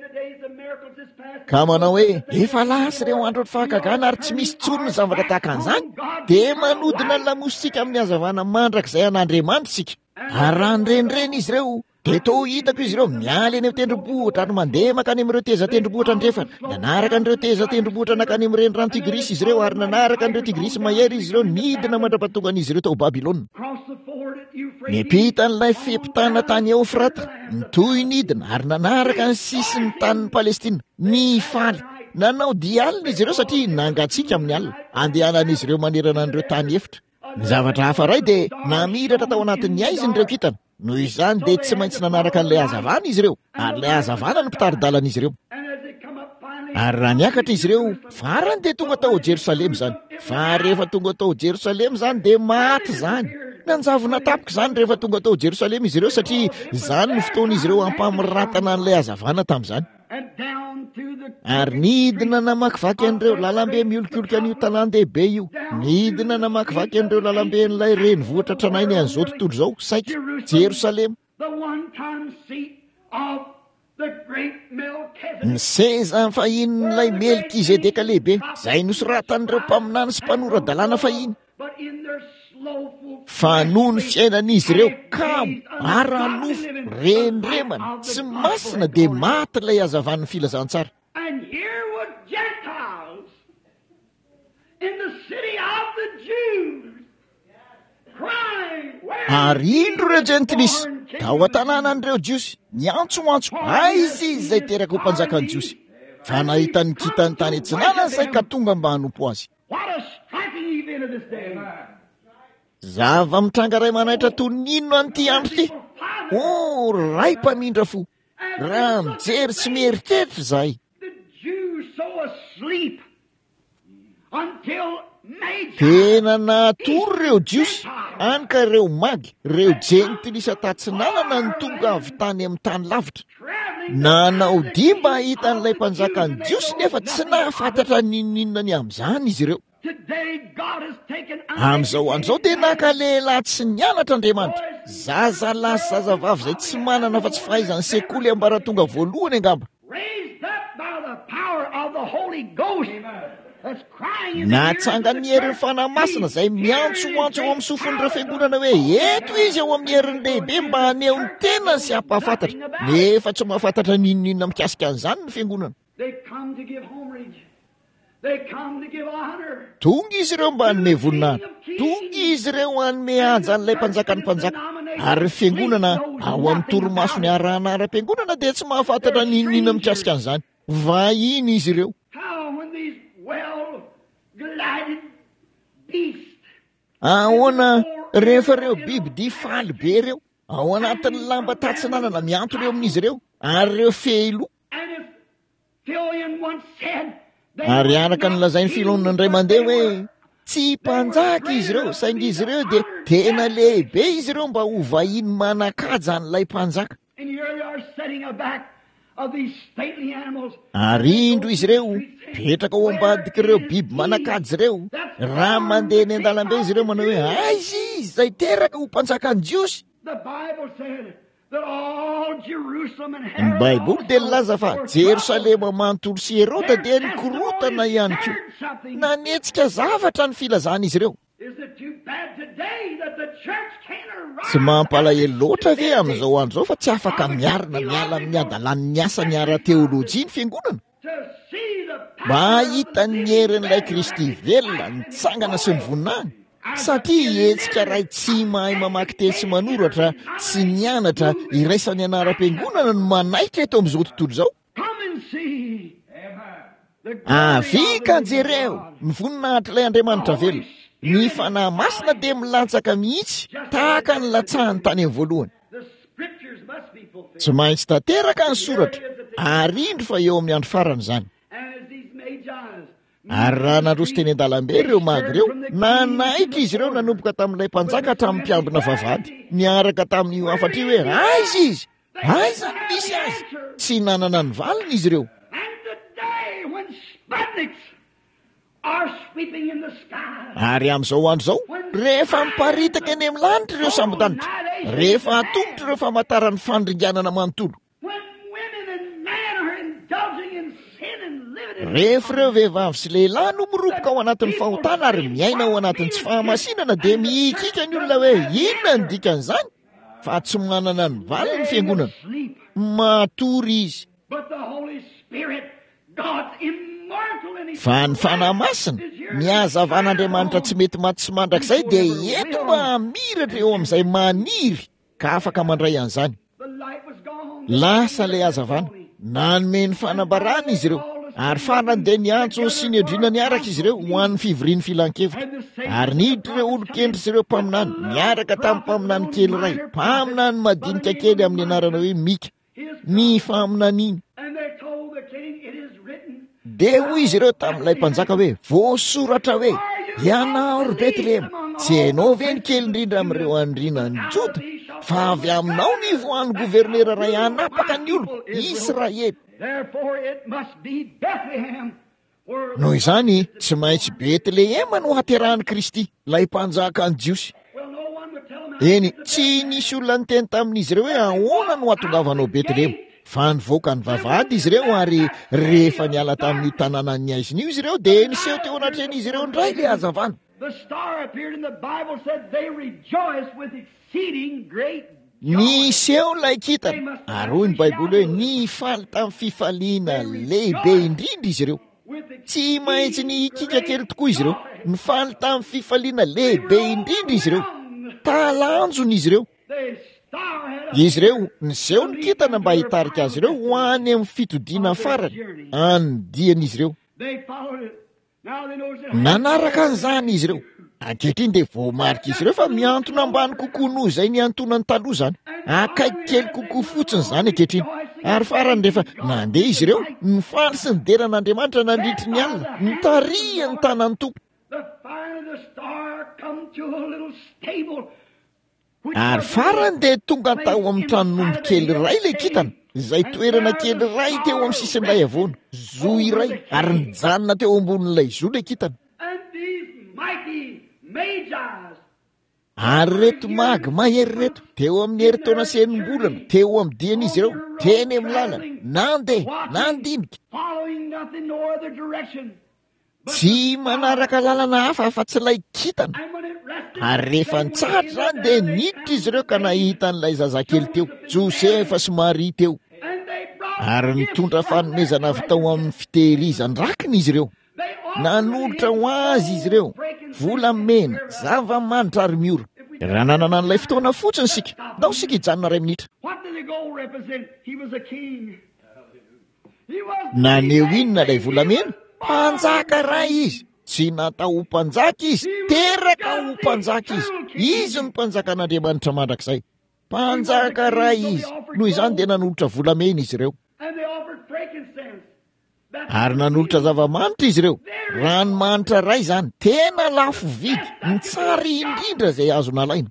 ka manao hoe efa lasy reo andro fahagagana ary tsy misy tsoro ny zavatra tahaka an'izany dia manodina ny lamositsika amin'ny hazavana mandrakizay an'Andriamanitra isika ary raha nyrenireny izy ireo dia to hitako izy ireo mialy eny tendrombohitra ary mandeha makany amin'ireo teza tendrombohitra ndrefana nanaraka an'ireo teza tendrombohitra nakany amin'ireny rano tigrisy izy ireo ary nanaraka an'ireo tigrisy mahery izy ireo nidina mandrapatonga an'izy ireo tao Babilôna nipita n'ilay fiampitana tany Eufrata nitoy nidina ary nanaraka ny sisin'ny tanin'ny Palestina nifaly nanao dialina izy ireo satria nangatsika amin'ny alina andehanan'izy ireo manerana an'ireo tany efitra ny zavatra hafa ray dia namiratra tao anatin'ny aiziny ireo kitana noho izany dia tsy maintsy nanaraka n'ilay hazavana izy ireo ary ilay hazavana ny mpitaridalana izy ireo ary raha niakatra izy ireo farany dia tonga tao Jerosalema zany fa rehefa tonga tao Jerosalema zany dia maty zany nanjavona tapika zany rehefa tonga tao Jerosalema izy ireo satria zany ny fotoan'izy ireo hampamiratana n'ilay hazavana tamin'izany ary nidina namakivaky an'ireo lalambe miolokoloka an'io tanan-dehibe io nidina namakivaky an'ireo lalambe n'ilay renivohitra tranainy an'izao tontolo izao saika Jerosalema ny seza fahiny n'ilay Melkizedeka lehibe izay nosoratan'ireo mpaminany sy mpanora-dalàna fahiny fa noho ny fiainan'izy ireo kamo aranofo reniremana tsy masina dia maty ilay hazavan'ny filazantsara ary indro ireo gentilisy tao an-tanànan'ireo jiosy niantsoantso aizy izy izay teraka ho mpanjakan'ny jiosy fa nahita ny kitany tany antsinanany izay ka tonga mba hanompo azy zava mitranga ray manaitra toy ninona an'ity andro ity o ray mpamindra fo raha mijery tsy mieritreritra zahay tena natory reo jiosy any ka ireo magy reo jentilisa tatsinanana ny tonga avy tany amin'ny tany lavitra nanao dimba hahita n'ilay mpanjakany jiosy nefa tsy nahafantatra ninninona ny amin'izany izy ireo amin'izao andro izao dia naka lehilahy tsy nianatra Andriamanitra zaza lahy sy zazavavy izay tsy manana fa tsy fahaizany sekoly ambaratonga voalohany angamba natsanga ny herin'ny fanahy masina izay miantsoantso ao amin'ny sofon'ireo fiangonana hoe eto izy ao amin'ny herin'ny lehibe mba haneho ny tena sy hampahafantatra nefa tsy mahafantatra ninninona mikasika an'izany ny fiangonana tonga izy ireo mba hanome voninahitra tonga izy ireo hanome haja n'ilay mpanjakany mpanjaka ary fiangonana ao amin'ny toromasony arahana ara-piangonana dia tsy mahafantatra ninninona mikasika an'izany vahiny izy ireo ahoana rehefa ireo biby difaly be ireo ao anatin'ny lamba tatsinanana miantona eo amin'izy ireo ary ireo fehilo ary araka nylazainy filonina indray mandeha hoe tsy mpanjaka izy ireo saingy izy ireo dia tena lehibe izy ireo mba ho vahiny manakaja n'ilay mpanjaka ary indro izy ireo petraka ao ambadika ireo biby manakajy ireo raha mandeha ny an-dalambe izy ireo manao hoe aizy izy izay teraka ho mpanjakany jiosy ny baiboly dia nilaza fa Jerosalema manontolo sy Herôda dia nikorotana ihany koa nanetsika zavatra ny filazana izy ireo tsy mampalahelo loatra ve amin'izao andro izao fa tsy afaka miarina miala amin'ny adalan'ny asa ny ara-teolojia ny fiangonana mba hahita ny herin'ilay Kristy velona nitsangana sy ny voninahiny satria hetsika ray tsy mahay mamaky teny sy manoratra tsy nianatra iraisany anaram-piangonana no manaitra eto amin'izao tontolo izao avika jereo ny voninahitra ilay Andriamanitra velona. Ny fanahy masina dia milatsaka mihitsy tahaka ny latsahany tany amin'ny voalohany. Tsy maintsy tanteraka ny soratra ary indro fa eo amin'ny andro farany izany. Ary raha nandroso teny an-dalambe ireo magy ireo, nanaitra izy ireo nanomboka tamin'ilay mpanjaka hatramin'ny mpiambina vavahady, niaraka tamin'io afatra io hoe aiza izy, aiza ny misy azy, tsy nanana ny valiny izy ireo. Ary amin'izao andro izao, rehefa miparitaka eny amin'ny lanitra ireo sambodanitra, rehefa atombotra ireo famantaran'ny fandringanana manontolo, rehefa ireo vehivavy sy lehilahy no miroboka ao anatin'ny fahotana ary miaina ao anatin'ny tsy fahamasinana, dia mikika ny olona hoe inona ny dikan'izany fa tsy manana ny valiny ny fiangonana. Matory izy. Fa ny fanahy masina, ny hazavan'Andriamanitra tsy mety maty sy mandrakizay dia eto mba miratra eo amin'izay maniry ka afaka mandray an'izany. Lasa ilay hazavana, nanome ny fanambarana izy ireo, ary farany dia niantso sy ny andrina niaraka izy ireo ho an'ny fivoriany filan-kevitra. Ary niditra ireo olo-kendry sy ireo mpaminany niaraka tamin'ny mpaminany kely iray, mpaminany madinika kely amin'ny anarana hoe Mika, ny faminaniany. Dia hoy izy ireo tamin'ilay mpanjaka hoe, voasoratra hoe, ianao ry Betlehema, tsy hainao ve ny kely indrindra amin'ireo andrinany Joda, fa avy aminao ny voan'ny gobernera ray hanapaka ny olo Israely. Noho izany, tsy maintsy Betlehema no haterahany Kristy, lay mpanjaka any Jiosy. Eny, tsy nisy olona niteny tamin'izy ireo hoe ahoana no hatongavanao Betlehema, fa nivoaka ny vavahady izy ireo, ary rehefa niala tamin'io tanàna ny aiziny izy ireo, dia niseho teo anatrehan'izy ireo indray le hazavana. Niseho ilay kintana, ary hoy ny Baiboly hoe nifaly tamin'ny fifaliana lehibe indrindra izy ireo. Tsy maintsy nikika kely tokoa izy ireo, nifaly tamin'ny fifaliana lehibe indrindra izy ireo, talanjony izy ireo. Izy ireo niseho ny kintana mba hitarika azy ireo ho any amin'ny fitodiana farany, anidian'izy ireo. Nanaraka an'izany izy ireo. Ankehitriny dia voamarika izy ireo fa miantona ambany kokoa noho izay niantonany taloha zany. Akaiky kely kokoa fotsiny zany ankehitriny. Ary farany rehefa nandeha izy ireo, nifaly sy nideran'Andriamanitra nandritry ny alina, nitariha ny tanany tompo. Ary farany dia tonga tao amin'ny tranon'omby kely iray ilay kintana, izay toerana kely iray teo amin'ny sisin'ilay avoana, zo iray, ary nijanona teo ambonin'ilay zo ilay kintana. Ary reto magy mahery reto, teo amin'ny herintaona sy enim-bolana, teo amin'ny dian'izy ireo, teny amin'ny lalana, nandeha, nandinika, tsy manaraka lalana hafa fa tsy ilay kintana. Ary rehefa nitsahatra zany dia niditra izy ireo ka nahita an'ilay zazakely teo, Josefa sy Maria teo, ary nitondra fanomezana avy tao amin'ny fitehirizan-drakiny izy ireo. Nanolotra ho azy izy ireo volamena, zava-manitra ary miora. Raha nanana an'ilay fotoana fotsiny sika, ndao sika hijanona ray minitra. Naneo inona ilay volamena? Mpanjaka ray izy. Tsy natao ho mpanjaka izy, teraka ho mpanjaka izy. Izy ny mpanjakan'Andriamanitra mandrakizay. Mpanjaka ray izy. Noho izany dia nanolotra volamena izy ireo. Ary nanolotra zava-manitra izy ireo. Ranomanitra ray zany, tena lafo vidy, ny tsara indrindra izay azo nalaina.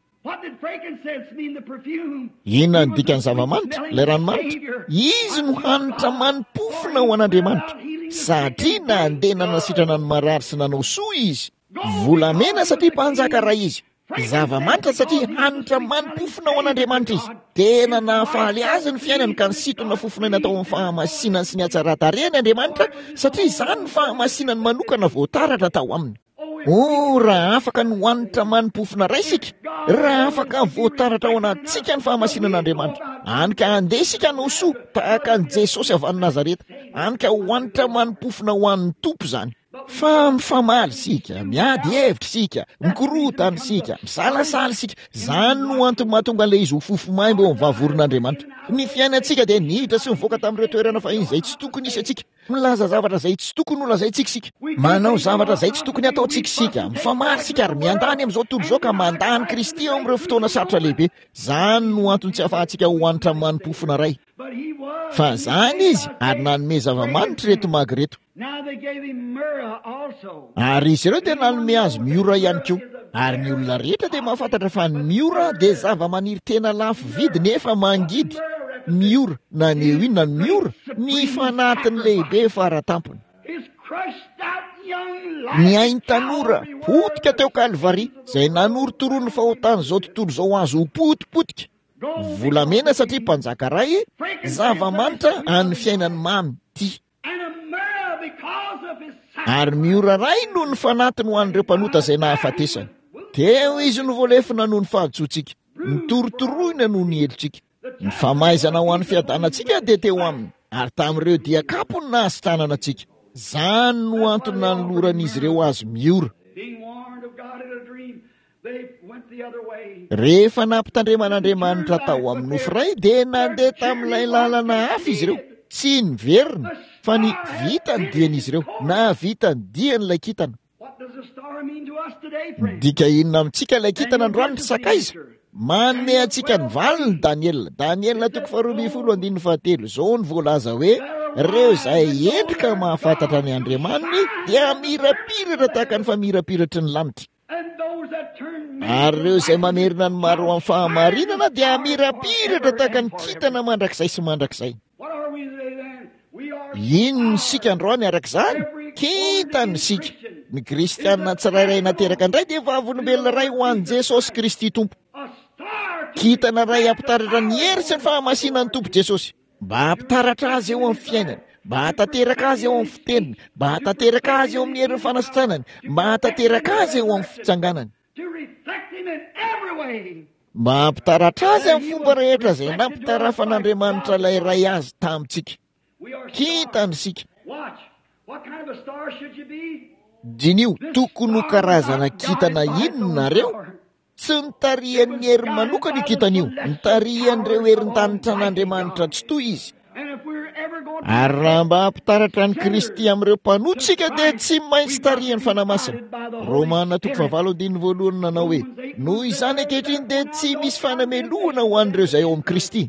Inona ny dikan'ny zava-manitra, ilay ranomanitra? Izy no hanitra manipofina ho an'Andriamanitra, satria nandeha nanasitrana ny marary sy nanao soa izy. Volamena satria mpanjaka ray izy. Zava-manitra satria hanitra manipofina ho an'Andriamanitra izy. Tena nahafaly azy ny fiainany ka nisitona fofona natao amin'ny fahamasinany sy ny hatsaran-tarehany Andriamanitra, satria izany ny fahamasinany manokana voataratra tao aminy. O, raha afaka ny hoanitra manipofina ray sika, raha afaka voataratra ao anatsika ny fahamasinan'Andriamanitra, anika andeha sika hanao soa tahaka ny Jesosy avy any Nazareta, anika hoanitra manipofina ho an'ny tompo zany. Fa mifamaly sika, miady hevitra sika, mikorotany sika, misalasala sika, zany no antony mahatonga an'ilay izy ho fofo maimbo eo amin'ny vavorin'Andriamanitra. Ny fiainantsika dia niditra sy mivoaka tamin'ireo toerana fahiny izay tsy tokony isy atsika. milaza zavatra zay tsy tokony olazaintsika sika, manao zavatra zay tsy tokony ataontsika sika, mifamary sika ary miandany amin'izao tontolo izao ka mandany Kristy ao amin'ireo fotoana sarotra lehibe. Zany no antony tsy ahafahantsika hoanitra amin'ny manim-pofona ray. Fa zany izy ary nanome zava-manitra reto magy reto. Ary izy ireo dia nanome azy miora ihany koa. Ary ny olona rehetra dia mahafantatra fa ny miora dia zava-maniry tena lafo vidy nefa mangidy. Miora na ny eo inona ny miora, ny fanatiny lehibe faratampony. Ny ainy tanora potika teo Kalvari zay nanorotorony fahotany zao tontolo zao azo ho potipotika. Volamena satria mpanjaka ray zava-manitra amin'ny fiainany mamy ty. Ary miora ray no ny fanatiny ho an'ireo mpanota zay nahafatesany. Teo izy no voalefina noho ny fahatsotsika, ny torotoroina noho ny helitsika. Ny famaizana ho an'ny fiadanantsika dia teo aminy, ary tamin'ireo dia kapony nahasitanana antsika. Zany no antony nanoloran'izy ireo azy miora. Rehefa nampitandreman'Andriamanitra tao amin'ny nofo ray dia nandeha tamin'ilay lalana hafa izy ireo, tsy niverina fa ny vitany dian'izy ireo na vitany dian'ilay kitana. Dika inona amintsika ilay kitana androany sakaiza? Manome antsika ny valiny Daniel. Daniel toko faharoa ambin'ny folo andininy fahatelo. Zao ny voalaza hoe reo izay endrika mahafantatra ny Andriamaniny dia mirapiratra tahaka ny famirapiratry ny lanitra. Ary reo izay mamerina ny maro amin'ny fahamarinana dia mirapiratra tahaka ny kitana mandrakizay sy mandrakizay. Inona sika androany arak'izany? Kitana sika. Ny kristianina tsirairay nateraka indray dia vavolombelona ray ho an'i Jesosy Kristy Tompo. Kitana ray ampitaratra ny hery sy ny fahamasinan'ny Tompo Jesosy, mba hampitaratra azy eo amin'ny fiainany, mba hatateraka azy eo amin'ny fiteniny, mba hatateraka azy eo amin'ny herin'ny fanasitranany, mba hatateraka azy eo amin'ny fitsanganany, mba hampitaratra azy amin'ny fomba rehetra zay nampitarafan'Andriamanitra ilay ray azy tamintsika. Kitana sika. Dinio, tokony ho karazana kitana inona nareo? Tsy nitarihan'ny hery manokana io kitan'io, nitarihan'ireo herin-danitra an'Andriamanitra tsy toy izy. Ary raha mba hampitaratra ny Kristy amin'ireo mpanotsika dia tsy maintsy tarihan'ny fanamasina. Romana toko fahavalo andininy voalohany nanao hoe, noho izany ankehitriny dia tsy misy fanamelohana ho an'ireo izay ao amin'ny Kristy,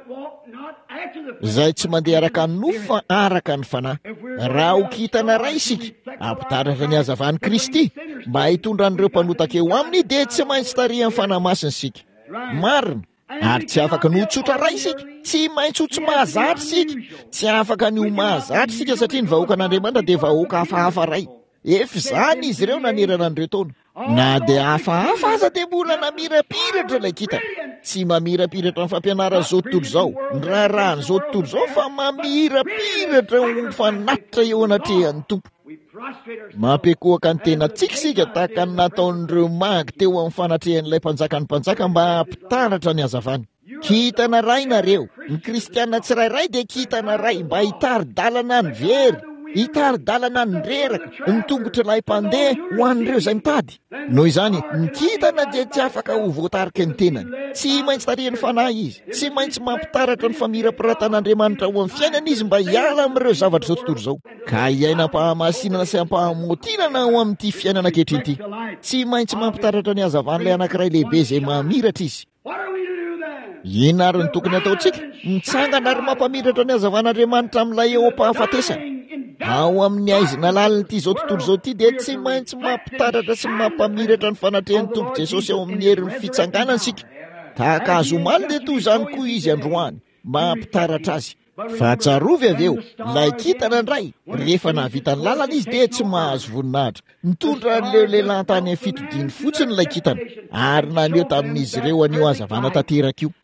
izay tsy mandeha araka ny nofo fa araka ny fanahy. Raha ho kitana ray isika, hampitaratra ny hazavan'i Kristy mba hitondra an'ireo mpanotaka eo aminy dia tsy maintsy tarihan'ny fanamasina isika. Marina. Ary tsy afaka ny ho tsotra ray isika, tsy maintsy ho tsy mahazatra isika, tsy afaka ny ho mahazatra isika satria ny vahoaka an'Andriamanitra dia vahoaka hafahafa ray. Efa izany izy ireo nanerana an'ireo taona. Na dia hafahafa aza dia mbola namirapiratra ilay kita. Tsy mamirapiratra ny fampianarana zao tontolo izao, ny raharan'izao tontolo izao, fa mamirapiratra ho fanatitra eo anatrehan'ny Tompo. Mampiakohaka ny tenantsika sika tahaka ny nataon'ireo magy teo amin'ny fanatrehan'ilay mpanjakan'ny mpanjaka mba hampitaratra ny hazavany. Kitana ray nareo, ny kristianina tsirairay dia kitana ray mba hitari-dalana ny very, hitari-dalana ny reraka, ny tongotra ilay mpandeha ho an'ireo izay mitady. Noho izany, ny kitana dia tsy afaka ho voatarika ny tenany, tsy maintsy tarihan'ny fanahy izy, tsy maintsy mampitaratra ny famirapiratana-Andriamanitra ho amin'ny fiainana izy mba hiala amin'ireo zavatra zao tontolo izao, ka hiaina mpahamasinana sy hampahamotinana ao amin'ity fiainana ankehitriny ity. Tsy maintsy mampitaratra ny hazavan'ilay anankiray lehibe izay mamiratra izy. Inona ary ny tokony ataontsika? Mitsangana ary mampamiratra ny hazavan'Andriamanitra amin'ilay eo am-pahafatesana. Ao amin'ny aizina lalina zao tontolo izao ity dia tsy maintsy mampitaratra sy mampamiratra ny fanatrehan'ny Tompo Jesosy ao amin'ny herin'ny fitsanganana sika. Tahaka azo omaly dia toy izany koa izy androany, mampitaratra azy. Fa tsarovy avy eo, ilay kitana indray, rehefa nahavita ny lalana izy dia tsy mahazo voninahitra. Nitondra an'ileo lehilahy tany amin'ny fitodiany fotsiny ilay kitana, ary naneo tamin'izy ireo anio hazavana tanteraka io.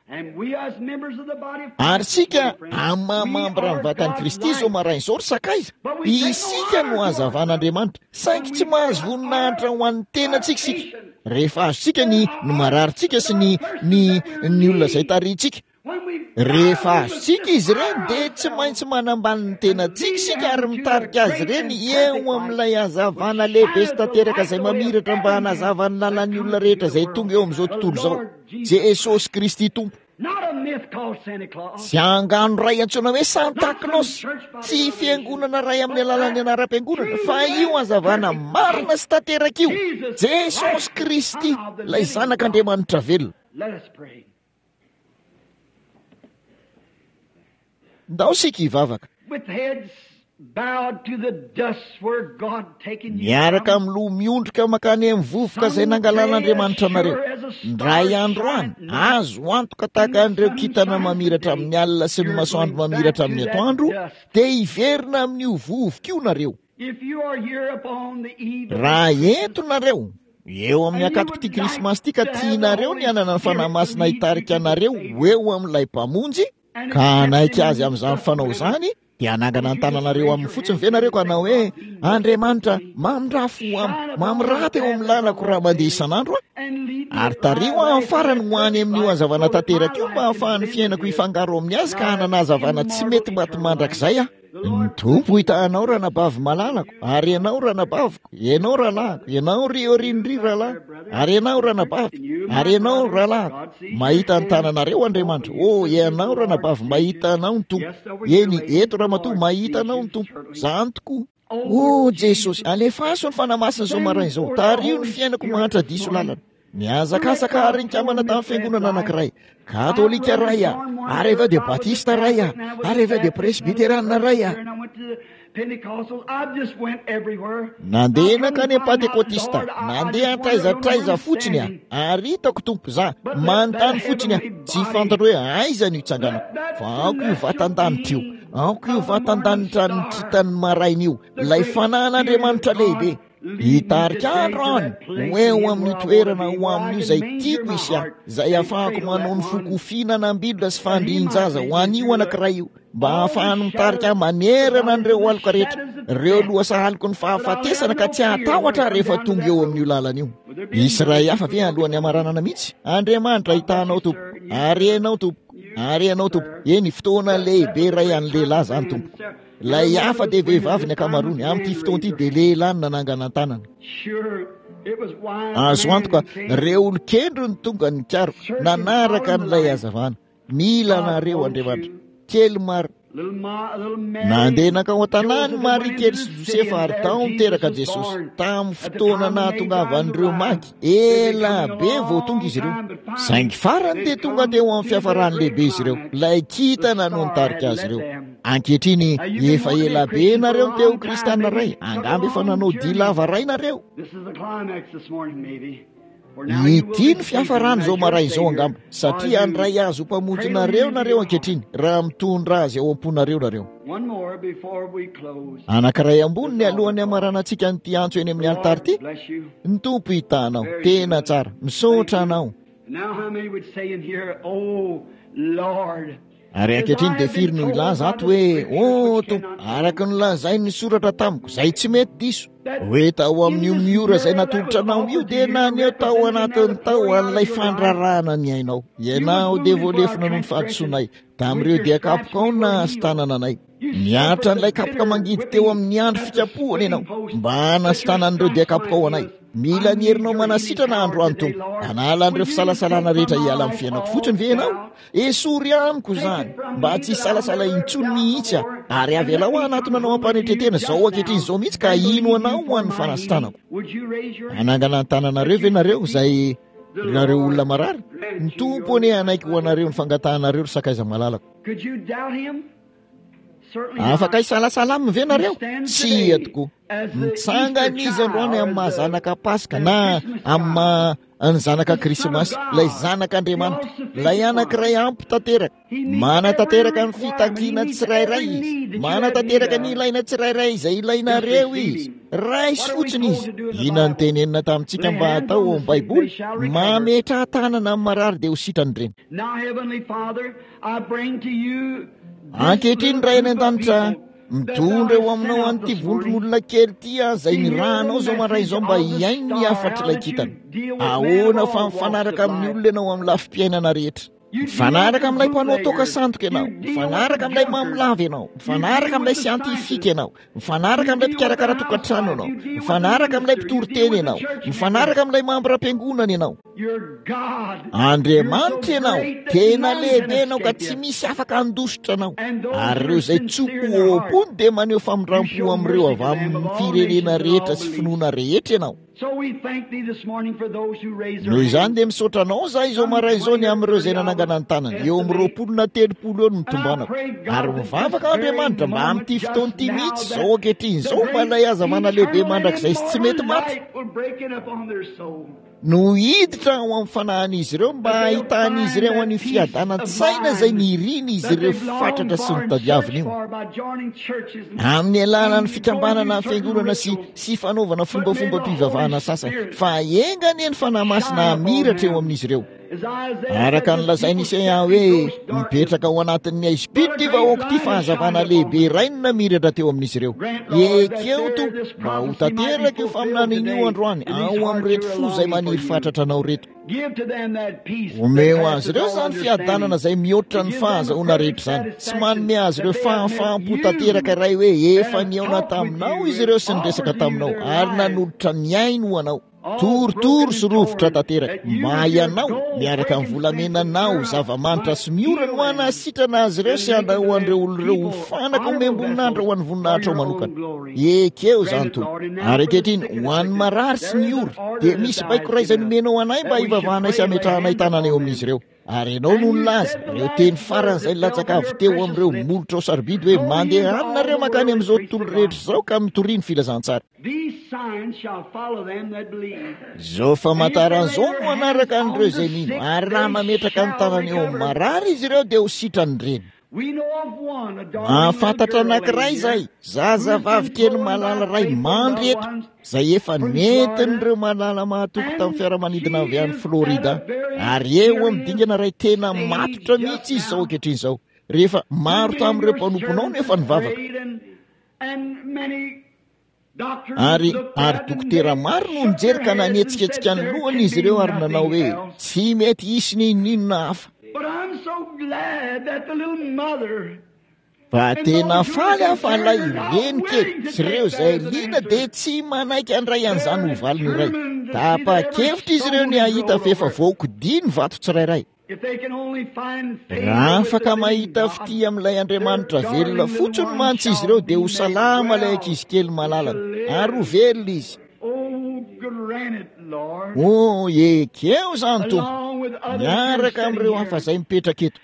Ary sika amin'ny mahamambra ny vatan'i Kristy zao maraina izao ry sakaiza, isika no hazavan'Andriamanitra, saingy tsy mahazo voninahitra ho an'ny tenantsika sika. Rehefa azontsika ny ny mararitsika sy ny ny ny olona izay tarintsika. Rehefa azontsika izy ireny dia tsy maintsy manambany ny tenantsika sika ary mitarika azy ireny eo amin'ilay hazavana lehibe sy tanteraka izay mamiratra mba hanazava ny lalàn'ny olona rehetra izay tonga eo amin'izao tontolo izao. Jesosy Kristy Tompo. Not a myth called Santa Claus. Sy angano ray antsoina hoe Santa Claus, tsy fiangonana ray amin'ny alalan'ny anaram-piangonana, fa io hazavana marina sy tanteraka io, Jesosy Kristy, ilay zanak'Andriamanitra velona. Let us pray. Ndao sika hivavaka. With heads bowed to the dust where God taken you miaraka from. amin'ny loha miondrika makany amin'ny vovoka izay nangalan'Andriamanitra anareo. Ndray andro any azo antoka tahaka an'ireo kintana mamiratra amin'ny alina sy ny masoandro mamiratra amin'ny atoandro, dia hiverina amin'io vovoka io nareo. If you are here upon the eve of Raha eto nareo eo amin'ny akatoky ity krismasy ity ka tianareo ny anana ny fanahy masina hitarika anareo eo amin'ilay mpamonjy, ka anaika azy amin'izany fanao izany, dia anangana ny tananareo amin'ny fotsiny ve nareo ka hanao hoe Andriamanitra mamindrafo am mamiraty eo amin'ny lalako raha mandeha isan'andro a, and lead me ary tario amin'ny farany ho any amin'io hazavana tanteraka io mba hahafahan'ny fiainako hifangaro amin'ny azy ka hanana hazavana tsy mety maty mandrakizay a. Ny tompo hitanao raha nabavy malalako, ary ianao raha nabaviko, ianao raha lahako, ianao ry orinry rahalahy, ary ianao raha nabavy, ary ianao raha lahako, mahita ny tananareo Andriamanitra. O ianao raha nabavy, mahita anao ny tompo. Eny eto raha matoa mahita anao ny tompo. Zany tokoa. O Jesosy, alefaso ny fanamasina izao maraina izao, tario ny fiainako mahantra diso lalana. Miazakazaka ary ny kambana tamin'ny fiangonana anankiray, katolika ray a, ary avy eo dia batista ray a, ary avy eo dia presbiterana ray a. and I went to Pentecostal. I just went everywhere. Nandeha nakany Pentekotista, nandeha traizatraiza fotsiny a, ary hitako tompo za manontany fotsiny a, tsy fantatra hoe aiza ny itsanganako. Fa aoko io vatan-danitra io, aoko io vatan-danitra ny tritany maraina io, ilay fanan'Andriamanitra lehibe. Hitarika andro any ho eo amin'ny toerana ho amin'io izay tiako isy aho, izay ahafahako manao ny fokofiana nambilona sy fandrian-jaza ho an'io anankiray io, mba ahafahany mitarika manerana an'ireo aloka rehetra, ireo loha sahaliko ny fahafatesana ka tsy hatahotra rehefa tonga eo amin'io lalana io. Isy ray hafa ve alohan'ny hamaranana mihitsy? Andriamanitra hitanao tompo, ary ianao tompo, ary ianao tompo. Eny fotoana lehibe ray an'ny lehilahy zany tompo. Ilay hafa dia vehivavy ny akamarony, amin'ity fotoana ity dia lehilahy ny nanangana ny tanana. Sure, it was wise Azo antoka men came. ireo olon-kendro ny tonga ny kiaroko nanaraka n'ilay hazavana. Mila nareo Andriamanitra, kely maro. Little Ma, little Mary, Nandeha nakao an-tanàny Joseph Maria went kely into sy the Josefa city, ary and tao there niteraka Jesus was Jesosy. born. Tamin'ny At the fotoana time when they nahatongavan'ireo found maky, the ela bride, be vao tonga izy ireo. Saingy farany dia tonga teo amin'ny fiafarany lehibe izy ireo, ilay kitana no nitarika azy ireo. Ankehitriny efa ela be nareo teo kristianina ray, angamba efa nanao dia lava ray nareo. This is the climax this morning, maybe. For now you will Ity be ny fiafarany izao maraina izao angamba, satria andray azo mpamonjy nareo nareo ankehitriny raha mitondra azy ao am-ponareo nareo. one more before we close. Anankiray ambony ny alohan'ny hamaranantsika nyity antso eny amin'ny altary ity. Bless you. Ny tompo hitanao, tena tsara, misaotra anao. Now how many would say in here, oh Lord, Ary ankehitriny dia firy no ilaza ato hoe o tompo, araka ny lazay ny soratra tamiko izay tsy mety diso, hoe tao amin'io miora izay natolotra anao io dia naneo tao anatin'ny tao an'ilay fandrarahana ny ainao. Ianao dia voalefina noho ny fahadisoanay tamin'ireo dia kapoka ao na sy tanana anay. Miatra n'ilay kapoka mangidy teo amin'ny andro fikapohana ianao, mba hanasitanan'ireo dia kapoka ao anay. Mila ny herinao manasitrana andro any tompo, hanala an'ireo fisalasalana rehetra hiala amin'ny fiainako fotsiny ve ianao? Esory amiko izany, mba tsy salasala intsony mihitsy aho, ary avela ho anatona anao ampanetretena izao ankehitriny izao mihitsy ka ino anao ho an'ny fanasitanako. would you raise your hand? Anangana ny tananareo ve nareo izay nareo olona marary? Ny tompo ane anaiky ho anareo ny fangatahanareo ry sakaiza malalako. Could you doubt him? Certainly Afaka not. hisalasala aminy ve nareo? Tsy tokoa. Mitsangana izy androany amin'ny maha zanaka Pasika na amin'ny maha ny zanaka Krismasy, ilay zanak'Andriamanitra, ilay anankiray ampy tanteraka. Manatanteraka ny fitakiana tsirairay izy, manatanteraka ny ilaina tsirairay izay ilainareo izy. Raisy fotsiny izy. Ina ny tenenina tamintsika mba hatao ao amin'ny Baiboly, mametra tanana amin'ny marary dia ho sitrany ireny. Now, Heavenly Father, I bring to you Ankehitriny ray any an-danitra mitondra eo aminao an'ity vondron'olona kely ity a izay ny rahanao izao maray izao mba hiaino ny afatra ilay kitana. Ahoana fa mifanaraka amin'ny olona ianao amin'ny lafim-piainana rehetra. Mifanaraka amin'ilay mpanao toka sandoka ianao, mifanaraka amin'ilay mamolava ianao, mifanaraka amin'ilay siantifika ianao, mifanaraka amin'ilay mpikarakara tokantrano ianao, mifanaraka amin'ilay mpitory teny ianao, mifanaraka amin'ilay mambra-piangonana ianao. andriamanitra ianao tena lehibe anao ka tsy misy afaka handositra anao, ary ireo izay tsoko oampony dia maneho famindram-po amin'ireo avy amin'ny firenena rehetra sy finoana rehetra ianao. Noho izany dia misaotra anao za izao maraina izao ny amin'ireo izay nanangana ny tanany eo amin'ny roapolo na telopolo eo no mitombanako, ary mivavaka andriamanitra mba amin'ity fotoana ity mihitsy izao ankehitriny izao malay aza manalehibe mandrakizay sy tsy mety maty no hiditra ao amin'ny fanahin'izy ireo mba hahitan'izy ireo any fiadanan-tsaina izay niriny izy ireo fatratra sy ny tadiavina io amin'ny alàna ny fikambanana fiangonana sy sy fanaovana fombafomba mpivavahana sasany, fa engany ny fanahy masina hamiratra eo amin'izy ireo. Araka ny lazainy Isaia hoe mipetraka ao anatin'ny aiza-pito ty vahoaka ty fahazavana lehibe iray no namiratra teo amin'izy ireo. Ekeo to mba ho tanteraka io faminan'io androany ao amin'reto fo izay maniry fatratra anao reto. Omeo azy ireo izany fiadanana izay mihoatra ny fahazahoana rehetra izany, tsy manome azy ireo fahafaham-po tanteraka iray hoe efa niaona taminao izy ireo sy niresaka taminao ary nanolotra ny ainy ho anao. Torotoro sy rovotra tanteraka mba ianao miaraka amin'ny volamenanao zava-manitra sy miorana ho anasitrana azy ireo sy andrahoan'ireo olon'ireo ho fanaka omemboninandra ho an'ny voninahitra ao manokana. Ekeo izany to, ary ankehitriny ho an'ny marary sy ny ora dia misy baiko ray izay nomenao anay mba hivavahanay sy hametrahanay tanana eo amin'izy ireo. Ary ianao no nilaza ireo teny faran'izay latsaka avy teo amin'ireo molotra ao sarobidy hoe mandeha aminareo makany amin'izao tontolo rehetra izao ka mitoriany filazantsara. Izao famantaran'izao no anaraka an'ireo izay mino, ary raha mametraka ny tanany eo marary izy ireo dia ho sitrany reny. Mahafantatra anankiray izay zazavavy kely malala ray mandry eto izay efa nentin'ireo malala mahatoky tamin'ny fiaramanidina avy any Florida, ary eo amin'ny dingana ray tena matotra mihitsy izy izao ankehitriny izao, rehefa maro tamin'ireo mpanomponao nefa nivavaka. Ary ary dokotera maro no nijery ka nanetsiketsika ny lohany izy ireo ary nanao hoe tsy mety hisy ny inona hafa. Fa tena faly afalay reny kely sy ireo izay lina dia tsy manaiky andray an'izany ho valiny iray. Tapa-kevitra izy ireo ny ahita fefa voakodiny vato tsirairay. Raha afaka mahita fity amin'ilay Andriamanitra velona fotsiny mantsy izy ireo dia ho salama ilay ankizy kely malalana ary ho velona izy. O ekeo izany tompo miaraka amin'ireo hafa izay mipetraka eto.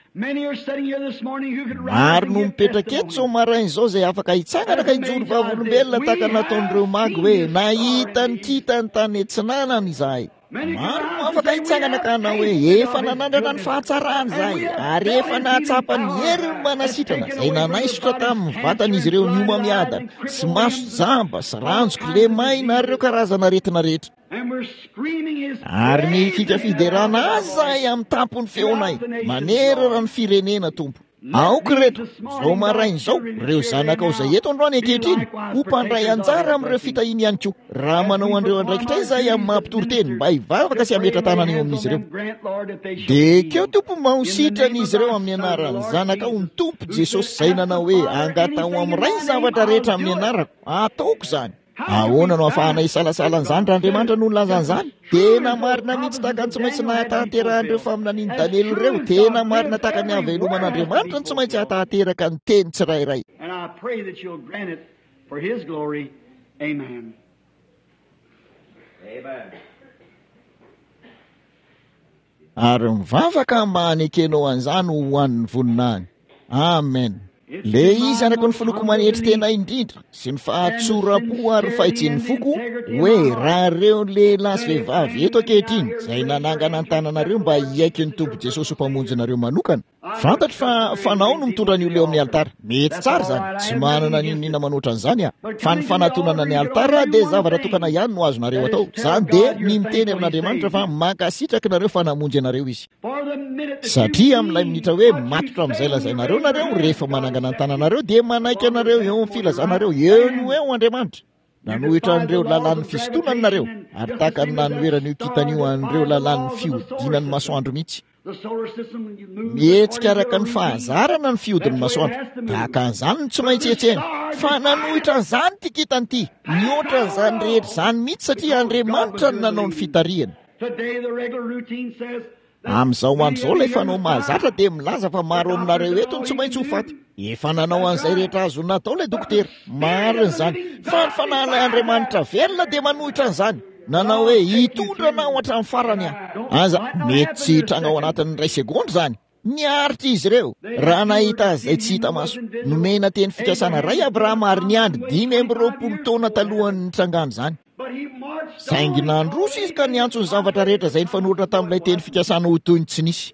Maro no mipetraka eto izao maraina izao izay afaka hitsangana ka hijoro vavolombelona tahaka nataon'ireo magy hoe nahita ny kitany tany etsinanany izahay. Maro no afaka hitsangana ka na hoe efa nanandrana ny fahatsarany izahay ary efa nahatsapa ny heriny manasitrana izay nanaisotra tamin'ny vatan'izy ireo ny oma miadana sy maso jamba sy ranjoko lemaina ary ireo karazana retina rehetra. Ary mikika fiderana azy izahay amin'ny tampony feonay manerana ny firenena tompo. Aoky reto izao maraina izao ireo zanakao izay eto androany ankehitriny ho mpandray anjara amin'ireo fitahiny ihany koa, raha manao an'ireo andraikitray izahay amin'ny mampitory-teny mba hivavaka sy hametra tanana eo amin'izy ireo. Dia keo tompo mba ho sitran'izy ireo amin'ny anaran'ny zanakao ny tompo Jesosy izay nanao hoe angatao amin'iray zavatra rehetra amin'ny anarako, ataoko izany. Ahoana no ahafahana hisalasala an'izany raha Andriamanitra no nolaza an'izany? Tena marina mihitsy tahaka ny tsy maintsy nahatanteraha'ireo faminaniany Daniely ireo, tena marina tahaka ny haveloman'Andriamanitra ny tsy maintsy hatateraka ny teny tsirairay. Ary mivavaka mba hanekenao an'izany ho an'ny voninahiny. Amen. Le izy anako ny filoko manetry tena indrindra sy ny fahatsora-po ary fahitsin'ny foko hoe raha reo lehilahy sy vehivavy eto ankehitriny izay nanangana ny tananareo mba hiaiky ny Tompo Jesosy ho mpamonjinareo manokana. Fantatro fa fanao no mitondra an'io leo amin'ny altara. Mety tsara izany, tsy manana ninina manoatra an'izany a. Fa ny fanatonana ny altara dia zavatra tokana ihany no azonareo atao. Izany dia ny miteny amin'Andriamanitra fa mankasitraka nareo fa namonjy anareo izy. Satria amin'ilay minitra hoe matotra amin'izay lazainareo nareo rehefa manangana ny tananareo dia manaiky anareo eo amin'ny filazanareo eo no eo Andriamanitra. Nanohitra an'ireo lalàn'ny fisontonany nareo ary tahaka ny nanoherana io kitan'io an'ireo lalàn'ny fiodinany masoandro mihitsy. Mihetsika araka ny fahazarana ny fiodin'ny masoandro. Tahaka an'izany ny tsy maintsy etsena. Fa nanohitra an'izany ty kitany ity. Mihoatra an'izany rehetra izany mihitsy satria Andriamanitra no nanao ny fitarihana. Today the regular routine says amin'izao andro zao ilay fanao mahazatra dia milaza fa maro aminareo eto ny tsy maintsy ho faty. Efa nanao an'izay rehetra azo natao ilay dokotera. Marina izany fa ny fanahin'ilay Andriamanitra velona dia manohitra an'izany. Nanao hoe hitondra anao hatramin'ny farany aho. Aza mety tsy hitranga ao anatin'ny iray segondra izany. Niaritra izy ireo raha nahita izay tsy hita maso. Nomena teny fikasana ray Abrahama ary niandry dimy amby roapolo taona talohan'ny nitrangana izany. Saingy nandroso izy ka niantso ny zavatra rehetra izay nifanoratra tamin'ilay teny fikasana ho toy ny tsy nisy.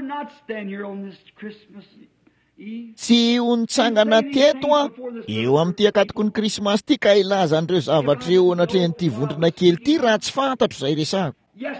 Tsy onitsangana teto a eo amin'ity akatoko ny krismasy ity ka ilaza an'ireo zavatra eo anatrehan'ity vondrona kely ity raha tsy fantatro izay resahako.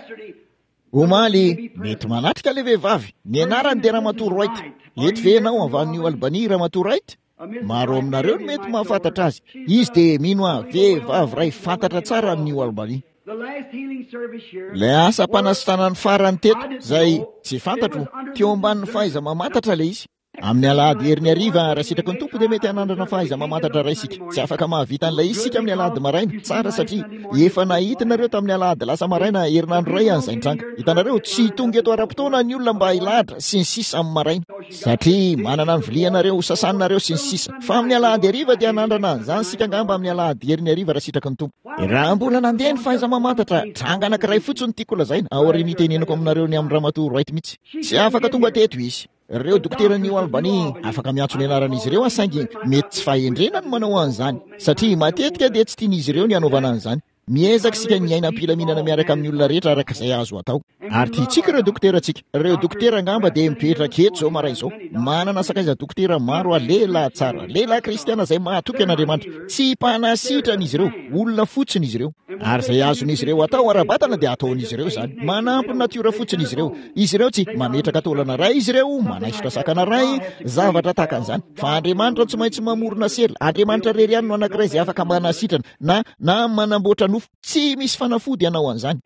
Omaly mety manatrika ilay vehivavy. Ny anarany dia Ramatoa Wright. Eto ve ianao avy any Albania Ramatoa Wright? Maro aminareo mety mahafantatra azy. Izy dia mino a vehivavy ray fantatra tsara amin'ny Albania. Ilay asa-panasitranany farany teto izay tsy fantatro teo ambanin'ny fahaiza mamantatra ilay izy. Amin'ny alahady herin'ny hariva raha sitraka ny tompo dia mety hanandrana fahaiza mamantatra ray isika. Tsy afaka mahavita an'ilay izy sika amin'ny alahady maraina tsara satria efa nahita nareo tamin'ny alahady lasa maraina herinandro ray an'izay nitranga. Hitanareo tsy tonga eto ara-potoana ny olona mba hilahatra sy ny sisa amin'ny maraina satria manana ny vilianareo sasanareo sy ny sisa. Fa amin'ny alahady hariva dia hanandrana izany sika ngamba amin'ny alahady herin'ny hariva raha sitraka ny tompo. Raha mbola nandeha ny fahaiza mamantatra tranga anankiray fotsiny tiako lazaina aorian'ny tenenako aminareo ny amin'ny Ramatoa Wright mihitsy. Tsy afaka tonga teto izy. Ireo dokotera ny Albania afaka miantso ny anaran'izy ireo asaingy mety tsy fahendrena no manao an'izany satria matetika dia tsy tian'izy ireo ny anaovana an'izany. Miezaka sika ny aina am-pilaminana miaraka amin'ny olona rehetra araka izay azo atao. Ary tiantsika ireo dokotera tsika. Ireo dokotera ngamba dia mipetraka eto izao maraina izao. Manana sakaiza dokotera maro a lehilahy tsara, lehilahy kristiana izay mahatoky an'Andriamanitra. Tsy mpanasitrana izy ireo, olona fotsiny izy ireo. Ary izay azon'izy ireo atao ara-batana dia ataon'izy ireo izany. Manampy ny natiora fotsiny izy ireo. Izy ireo tsy mametraka taolana ray izy ireo, manaisitra sakana ray, zavatra tahaka an'izany. Fa Andriamanitra tsy maintsy mamorona sela. Andriamanitra rery ihany no anankiray izay afaka manasitrana na na manamboatra nofo. Tsy misy fanafody ianao an'izany.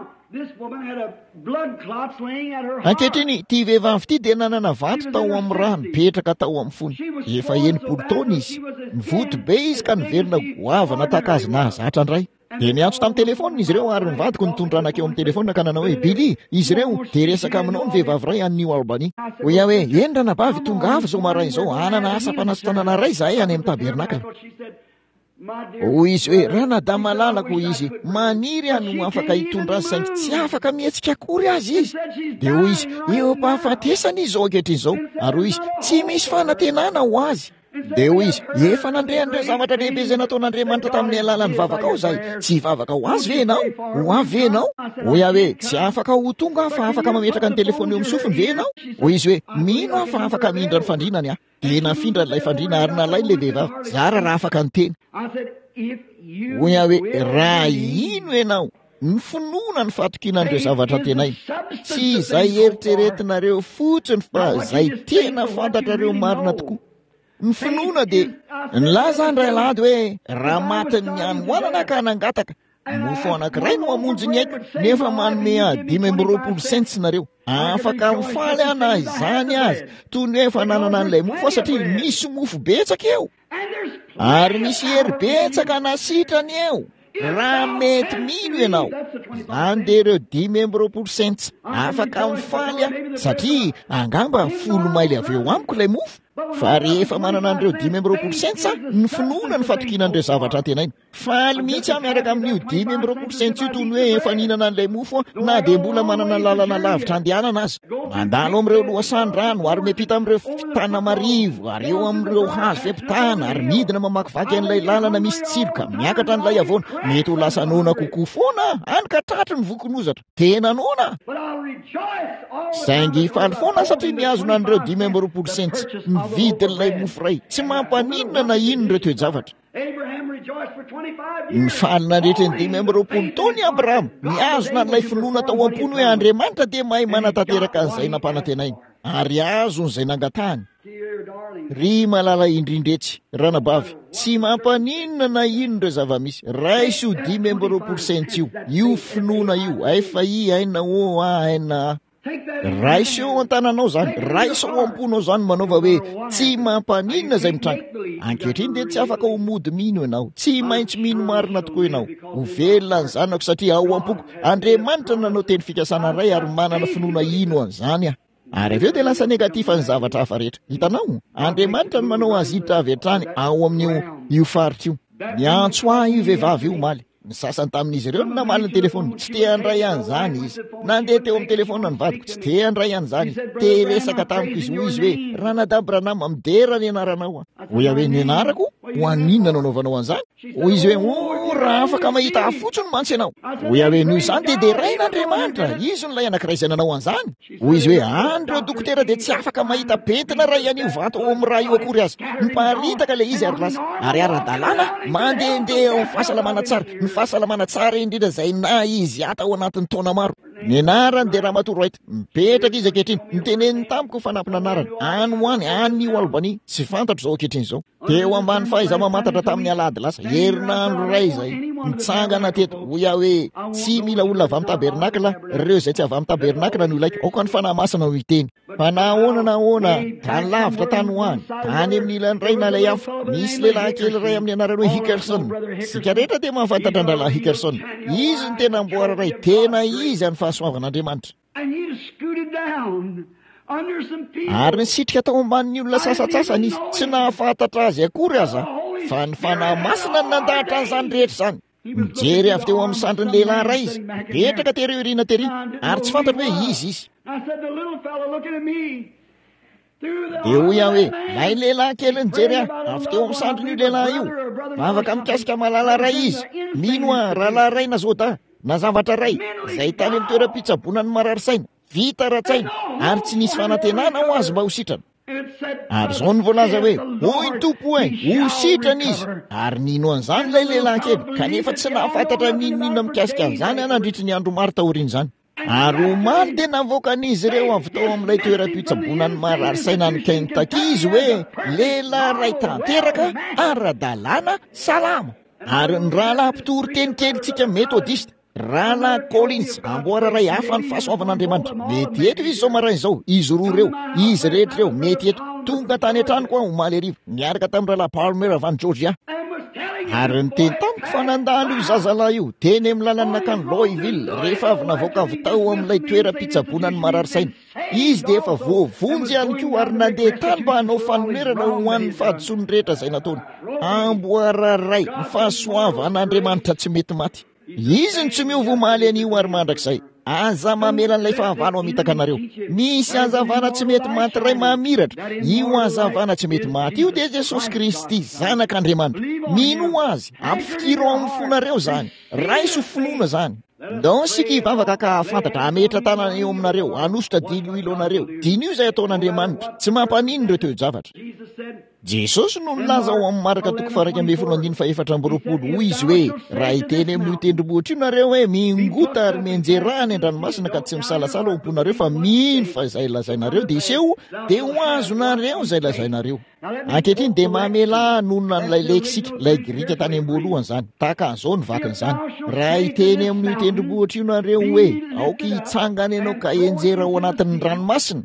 Ankehitriny ity vehivavy ity dia nanana vato tao amin'ny rano mipetraka tao amin'ny fony. Efa enimpolo taona izy. Nivoto be izy ka niverina goavana tahaka azy nahazatra indray. Dia niantso tamin'ny telefonina izy ireo ary nivadiko nitondra anakeo amin'ny telefonina ka nanao hoe Billy, izy ireo dia resaka aminao ny vehivavy ray any Albania. Hoe hoe eny ranabavy tonga avy izao maraina izao hanana asa-panasitranana ray izahay any amin'ny tabernakala. Hoy izy hoe ranada malalako izy maniry any no afaka hitondra azy saingy tsy afaka mihetsika akory azy izy. Dia hoy izy eo mpahafatesana izy zao ankehitriny izao ary hoy izy tsy misy fanantenana ho azy. Dia hoy izy efa nandrehan'ireo zavatra lehibe izay nataon'Andriamanitra tamin'ny alalan'ny vavaka ao izahay. Tsy vavaka ho azy ve ianao? Ho avy ve ianao? Hoy aho hoe tsy afaka ho tonga fa afaka mametraka ny telefony eo amin'ny sofiny ve ianao? Hoy izy hoe mino aho fa afaka mindra ny fandrinany aho. Dia nafindra n'ilay fandrina ary nalainy ilay vehivavy. Zara raha afaka niteny. Hoy aho hoe raha ino ianao? Ny finoana ny fatokinan'ireo zavatra tenainy. Tsy izay eritreretinareo fotsiny fa izay tena fantatrareo marina tokoa. Ny finoana dia nilaza andray alahady hoe raha matin'ny hanoanana ka nangataka. Mofo anankiray no hamonjy ny haiko nefa manome dimy amby roapolo sentsa nareo. Afaka mifaly ana izany azy toy ny efa nanana an'ilay mofo satria misy mofo betsaka eo. Ary misy hery betsaka nasitrany eo. Raha mety mino ianao izany dia ireo dimy amby roapolo sentsa afaka mifaly aho satria angamba folo maily avy eo amiko ilay mofo. Fa rehefa manana an'ireo dimy amby roapolo sentsa ny finoana ny fatokinan'ireo zavatra tenainy. Faly mihitsy aho miaraka amin'io dimy amby roapolo sentsa io toy ny hoe efa nihinana an'ilay mofo na dia mbola manana lalana lavitra andehanana azy. Mandalo amin'ireo lohasan-drano ary miampita amin'ireo fitana marivo ary eo amin'ireo hazo fiampitana ary midina mamakivaky an'ilay lalana misy tsilo ka miakatra an'ilay avoana. Mety ho lasa nona kokoa foana any ka tratry ny vokon'ozatra. Tena nona. Saingy faly foana satria mihazona an'ireo dimy amby roapolo sentsa vidin'ilay mofo ray. Tsy mampaninona na ino ireo toe-javatra. Ny faly nandritra ny dimy amby roapolo taona i Abrahama niazona an'ilay finoana tao am-pony hoe Andriamanitra dia mahay manatanteraka an'izay nampanantenainy ary azon'izay nangatahany. Ry malala indrindretsy ranabavy, tsy mampaninona na ino ireo zava-misy. Raisy io dimy amby roapolo sentsa io, io finoana io, ay fa i aina o a aina a. raiseho an-tananao zany, raiseho am-ponao zany manaova hoe tsy mampaninona izay mitranga. Ankehitriny dia tsy afaka ho mody mino ianao, tsy maintsy mino marina tokoa ianao. Ho velona ny zanako satria ao am-poko Andriamanitra nanao teny fikasana iray ary manana finoana ino an'izany aho. Ary avy eo dia lasa negativa ny zavatra hafa rehetra. Hitanao, Andriamanitra no manao azy hiditra avy hatrany ao amin'io io faritra io. Niantso ahy io vehivavy io maly. Ny sasany tamin'izy ireo no namaly ny telefony, tsy te handray an'izany izy. Nandeha teo amin'ny telefona ny vadiko, tsy te handray an'izany. Te resaka tamiko izy hoy izy hoe Ranadabranama midera ny anaranao. Hoy hoe ny anarako, ho aninona nanaovanao an'izany? Hoy izy hoe o raha afaka mahita afotsiny mantsy ianao. Hoy hoe noho izany dia derain'Andriamanitra, izy no lay anankiray izay nanao an'izany. Hoy izy hoe andreo dokotera dia tsy afaka mahita pentina ray an'io vato ao amin'ny raha io akory azy. Miparitaka ilay izy ary lasa ary ara-dalàna mandehandeha ao amin'ny fahasalamana tsara. Ny fahasalamana tsara indrindra izay na izy ata ao anatin'ny taona maro. Ny anarany dia Ramatoro Raita, mipetraka izy ankehitriny, niteneniny tamiko fanampina anarany. Any ho any, any io Albania, tsy fantatro izao ankehitriny izao. Teo ambany fahaiza-mamantatra tamin'ny alahady lasa, herinandro iray izay, mitsangana teto, hoy aho hoe tsy mila olona avy amin'ny tabernakla, ireo izay tsy avy amin'ny tabernakla no ilaiko, aoka ny fanahy masina no hiteny. Fa na ahoana na ahoana, tany lavitra tany ho any, tany amin'ny ilany iray na ilay hafa, misy lehilahy kely iray amin'ny anarany hoe Hickerson. Sika rehetra dia mahafantatra andralahy Hickerson. Izy ny tena amboara iray, tena izy any fahasoavan'Andriamanitra. Ary nisitrika tao ambanin'ny olona sasatsasany izy, tsy nahafantatra azy akory aza, fa ny fanahy masina ny nandahatra an'izany rehetra izany. Mijery avy teo amin'ny sandrin'ny lehilahy iray izy, petraka tery irina tery, ary tsy fantatra hoe izy izy. Dia hoy aho hoe lay lehilahy kely nijery aho, avy teo amin'ny sandrin'io lehilahy io, afaka mikasika malala ray izy. Mino aho rahalahy ray na zota, na zavatra ray, izay tany amin'ny toeram-pitsaboana ny mararisaina, vita ratsaina, ary tsy nisy fanantenana ho azy mba ho sitrana. Ary izao ny voalaza hoe hoy tompo hoe ho sitrana izy. Ary nino an'izany ilay lehilahy kely, kanefa tsy nahafantatra ninonina mikasika an'izany nandritra ny andro maro taorian'izany. Ary omaly dia navoaka an'izy ireo avy tao amin'ilay toeram-pitsaboana ny mararisaina ny Kentucky izy hoe lehilahy ray tanteraka ara-dalàna salama. Ary ny rahalahy mpitory teny kelyntsika metodista, rahalahy Collins, amboara ray hafa ny fahasoavan'Andriamanitra. Mety eto izy izao maraina izao, izy roa ireo, izy rehetra ireo mety eto. Tonga tany an-tranoko aho omaly arivo, niaraka tamin'ny rahalahy Palmer avy any Georgia. Ary ny teny tamiko fa nandalo io zazalahy io teny amin'ny lalànakany Louisville rehefa avy navoaka avy tao amin'ilay toeram-pitsaboana ny mararisaina. Izy dia efa voavonjy ihany koa ary nandeha tany mba hanao fanomerana ho an'ny fahadisoany rehetra izay nataony. Amboara ray ny fahasoavan'Andriamanitra tsy mety maty. Izy ny tsy miova omaly an'io ary mandrakizay. Aza mamela an'ilay fahavalo amitaka anareo. Misy azavana tsy mety maty ray mamiratra. Io azavana tsy mety maty io dia Jesosy Kristy, zanak'Andriamanitra. Mino azy, ampifikiro amin'ny fonareo zany. Raiso finoana zany. Ndao sika hivavaka ka hafantatra hametra tanana eo aminareo, hanositra dilo anareo. Dino io izay ataon'Andriamanitra, tsy mampanino ireo toe-javatra. Jesosy no nilaza ao amin'ny maraka toko faha iraika ambin'ny folo andiny fa efatra amby roapolo hoy izy hoe raha hiteny amin'io tendrombohitra io nareo hoe mingota ary mianjeraha ny an-dranomasina ka tsy misalasala ao am-ponareo fa mino fa izay lazainareo dia iseho dia ho azonareo izay lazainareo. Ankehitriny dia mamela nonona n'ilay leksika, ilay grika tany am-boalohany izany, tahaka an'izao ny vakan'izany. Raha hiteny amin'io tendrombohitra io nareo hoe aoka hitsangana ianao ka hianjera ao anatin'ny ranomasina.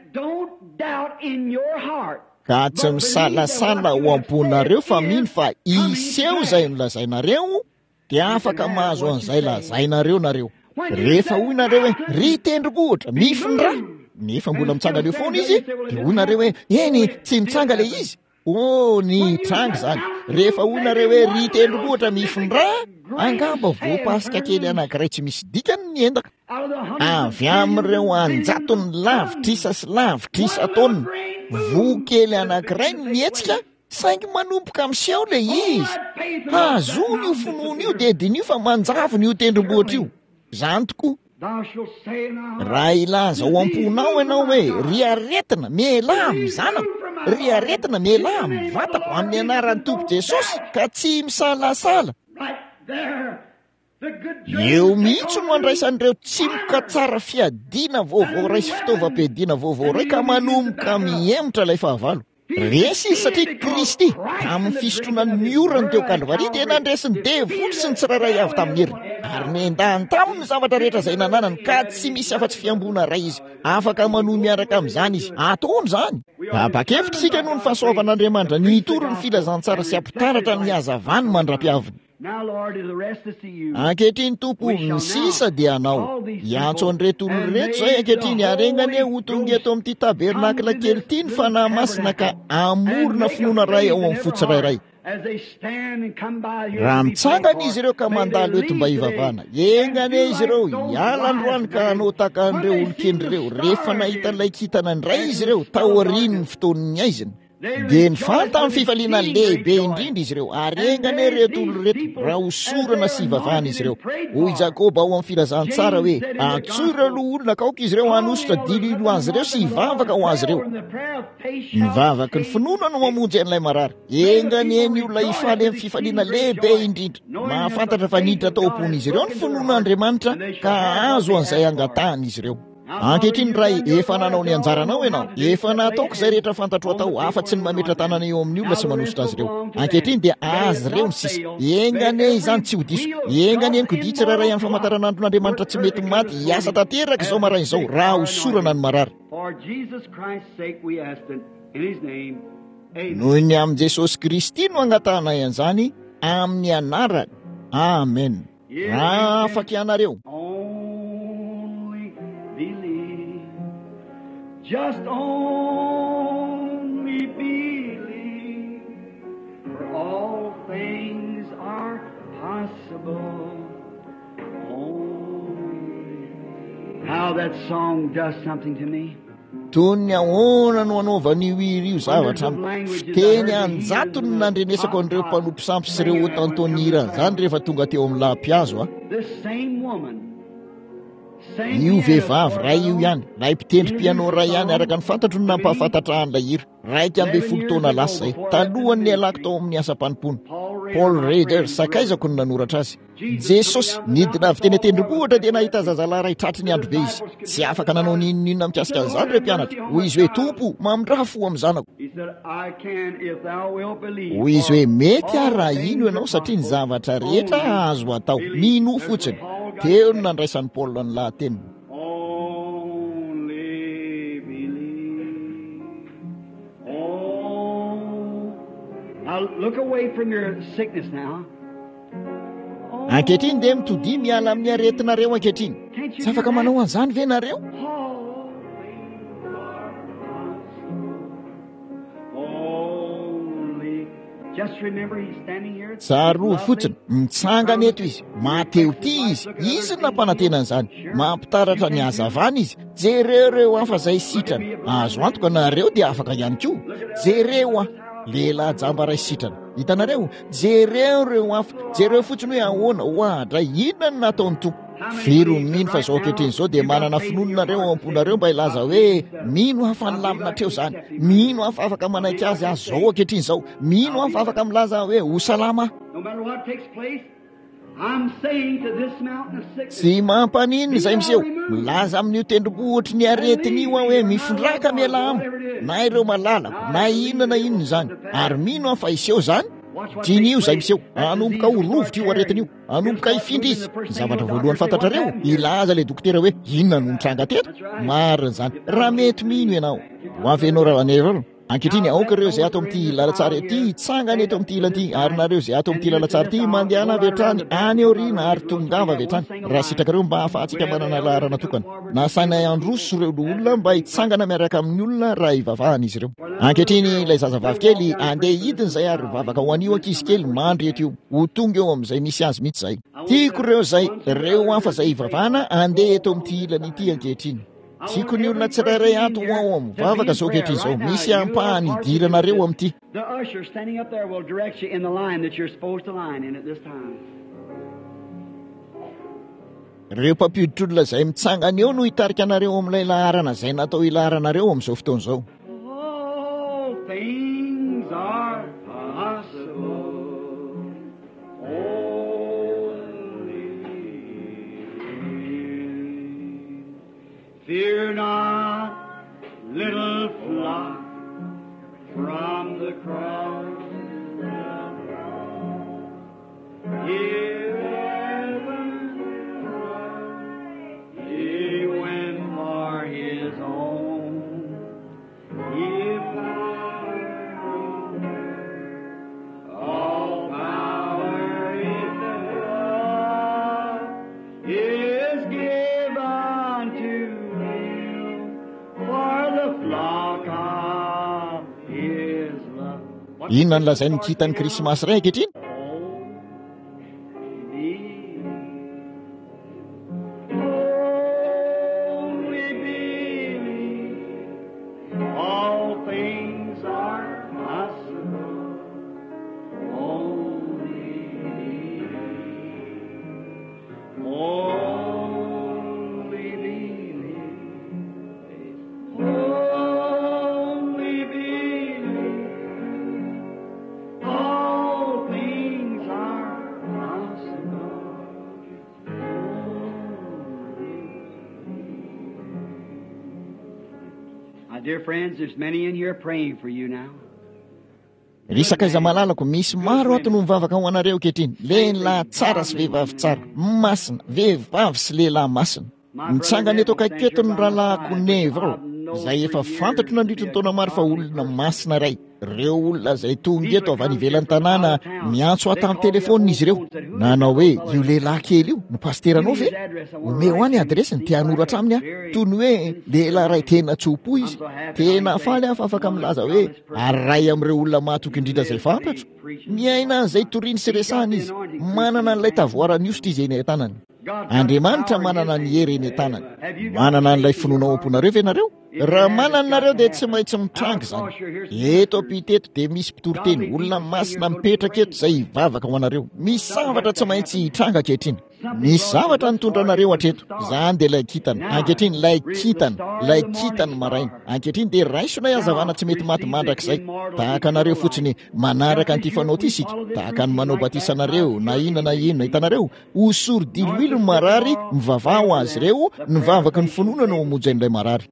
Ka tsy misalasala ho am-ponareo fa mino fa iseho izay nolazainareo dia afaka mahazo an'izay lazainareo nareo. Rehefa hoy nareo hoe ry tendrombohitra mifindra, nefa mbola mitsanga leo foana izy, dia hoy nareo hoe eny tsy mitsanga le izy. Oh, ny tranga zany. Rehefa hoy nareo hoe ry tendrombohitra mifindra, angamba voapasika kely anankiray tsy misy dikany ny endaka. Avy amin'ireo anjatony lavitrisa sy lavitrisa taona, voa kely anankiray ny mietsika, saingy manompoka miseho le izy. Azony io finoana io dia dinio fa manjavony io tendrombohitra io. Zany tokoa. Raha ilaza ao am-ponao ianao hoe ry aretina mialamy zanako, ry aretina mialamy vatako amin'ny anaran'ny Tompo Jesosy ka tsy misalasala. Eo mihitsy no andraisan'ireo tsimoka tsara fiadiana vaovao ray sy fitaovam-piadiana vaovao ray ka manomboka mihemotra ilay fahavalo. Resy izy satria Kristy amin'ny fisotroana ny orany teo Kalvaria dia nandresiny devoly sy ny tsirairay avy tamin'ny heriny. Ary nendahany taminy zavatra rehetra izay nananany ka tsy misy afa-tsy fiambona ray izy. afaka manohy miaraka amin'izany izy ataony zany abakevitra isika noho ny fahasoavan'Andriamanitra nitoro ny filazantsara sy ampitaratra ny hazavany mandra-piaviny. Ankehitriny tompo ny sisa dia anao iantso an'ireto olona reto zay ankehitriny arenany ho tonga eto amin'ity tabernakla kely ity ny fanahy masina ka amorona finoana ray ao amin'ny fotsy rairay. Raha mitsangana izy ireo ka mandalo eto mba hivavahana engane izy ireo hiala androany ka hanao taka an'ireo olon-kendryreo rehefa nahita n'ilay kintana ndray izy ireo taoriny ny fotoan'ny aiziny dia ny fanta ny fifaliana lehibe indrindra izy ireo arengane reto olo reto raha hosorana sy hivavahana izy ireo. Hoy Jakoba ao amin'ny filazantsara hoe atsoira aloha olona kaoka izy ireo hanositra dililo azy ireo sy hivavaka ho azy ireo. Mivavaky ny finoana no mamonjy an'ilay marary engane ny olona hifaly amin'ny fifaliana lehibe indrindra mahafantatra fa niditra tao am-pon'izy ireo ny finoan'Andriamanitra ka azo an'izay angatahany izy ireo. Ankehitriny ray efa nanao ny anjaranao ianao efa nataoko izay rehetra fantatro atao afa-tsy ny mametra tanana eo amin'ny olona sy manositra azy ireo. Ankehitriny dia azy ireo ny sisa engane izany tsy ho diso engane ny koditsy raharay amin'ny famantaranandron'Andriamanitra tsy mety maty hiasa tanteraka izao maraina izao raha hosorana ny marary. Noho ny amin'i Jesosy Kristy no angatahana an'izany amin'ny anarany. Amen. Raha afaka ianareo just only believe, for all things are possible. Only. How that song does something to me. Tony ahoana no anaovany io io zavatra fiteny anjato no nandrenesako an'ireo mpanompo sampy sy ireo tantonira zany rehefa tonga teo amin'ny lahampiazo a. This same woman, io vehivavy ray io ihany ray mpitendry piano ray ihany araka ny fantatro ny nampahafantatra an'ilay hira raika ambe folo taona lasa zay talohany ny alako tao amin'ny asa mpanompoana. Paul Rader sakaizako ny nanoratra azy. Jesosy nidina avy teny tendrombohitra dia nahita zazalahy ray tratry ny andro be izy tsy afaka nanao ninonina mikasika an'izany re mpianatra. Hoy izy hoe tompo mamindraha fo amin'ny zanako. Hoy izy hoe mety ary raha ino ianao satria ny zavatra rehetra azo atao mino fotsiny. Teo no nandraisan'ny Paul ny lahateny. Now look away from your sickness now. Ankehitriny dia mitody miala amin'ny aretinareo ankehitriny. Tsy afaka manao an'izany ve nareo? Just remember he's standing here. Tsaro fotsiny mitsangana eto izy mateo ty izy izy ny nampanantenana izany mampitaratra ny hazavany izy jereo reo hafa izay sitrana azo antoka nareo dia afaka ihany koa jereo a lehilahy jamba ray sitrana hitanareo jereo reo hafa jereo fotsiny hoe ahoana hoadra inona no nataony tompo firy mino fa zao ankehitriny izao dia manana finononareo ao am-ponareo mba hilaza hoe mino hafa nilamina treo zany mino hafa afaka manaiky azy azy zao ankehitriny izao mino hafa afaka milaza hoe ho salama. No matter what takes place, I'm saying to this mountain of sickness. Tsy mampanino izay miseho milaza amin'io tendrombohitry ny aretiny io hoe mifondraka miala amo na ireo malalako na inona na inona izany ary mino hafa iseho zany tian'io izay miseho anomboka ho rovitra io aretin'io anomboka hifindra izy. Zavatra voalohany fantatrareo ilaza le dokotera hoe inona no nitranga teto marina zany raha mety mino ianao ho avy ianao ravanevalo. Ankehitriny aoka ireo izay ato amin'ity lalatsara ity tsangana eto amin'ity ilan'ity ary nareo izay ato amin'ity lalatsara ity mandehana avy hatrany any aoriana ary tongava avy hatrany raha sitrakareo mba ahafahantsika manana lahara natokana na sainay androso ireo olona mba hitsangana miaraka amin'ny olona raha hivavahana izy ireo. Ankehitriny ilay zazavavy kely andeha hidiny izay ary vavaka ho an'io ankizy kely mandry eto io ho tonga eo amin'izay misy azy mihitsy izay tiako ireo izay ireo hafa izay hivavahana andeha eto amin'ity ilana ity ankehitriny. Tiako ny olona tsirairay ato ao amin'ny vavaka zao ankehitriny izao misy ampahany idiranareo amin'ity. The usher standing up there will direct you in the line that you're supposed to line in at this time. Ireo mpampiditra olona izay mitsangana eo no hitarika anareo amin'ilay laharana izay natao ilaharanareo amin'izao fotoana izao. All things are possible. Fear not, little flock, from the cross. Hear heaven, he went for his inona ny lazay ny kitany krismasy ray ankehitriny? Dear friends, there's many in here praying for you now. Risaka iza malalako misy maro ato no mivavaka ho anareo ankehitriny. Lehilahy tsara sy vehivavy tsara, masina, vehivavy sy lehilahy masina. Nitsangana eto akaiky eto ny rahalahyko Nevro, izay efa fantatro nandritry ny taona maro fa olona masina ray. Reo olona izay tonga eto avy any ivelan'ny tanàna miantso ato amin'ny telefonina izy ireo. Nanao hoe io lehilahy kely io no pasteranao ve? Omeo any adresiny tia hanoratra aminy aho. Toy ny hoe lehilahy ray tena tsopo izy. Tena faly aho fa afaka milaza hoe ary ray amin'ireo olona matoky indrindra izay fantatro. Miaina an'izay toriany sy resahana izy. Manana an'ilay tavoarany iosta izy eny an-tanany. Andriamanitra manana ny hery eny an-tanany. Manana an'ilay finoana ao am-ponareo ve nareo? Raha manana nareo dia tsy maintsy mitrangy zany. Eto ampiteto dia misy mpitoroteny olona masina mipetraka eto izay hivavaka ho anareo. Misy zavatra tsy maintsy hitranga ankehitriny. Misy zavatra nitondra anareo hatreto. Zany dia ilay kitana. Ankehitriny ilay kitana, ilay kitana maraina. Ankehitriny dia raisina hazavana tsy mety maty mandrakizay. Tahaka anareo fotsiny manaraka an'ity fanao ity isika. Tahaka ny manao batisa anareo, na inona na inona hitanareo. Osory diloilo ny marary, mivavaha ho azy ireo, nivavaka ny finoana no hamonjy an'ilay marary.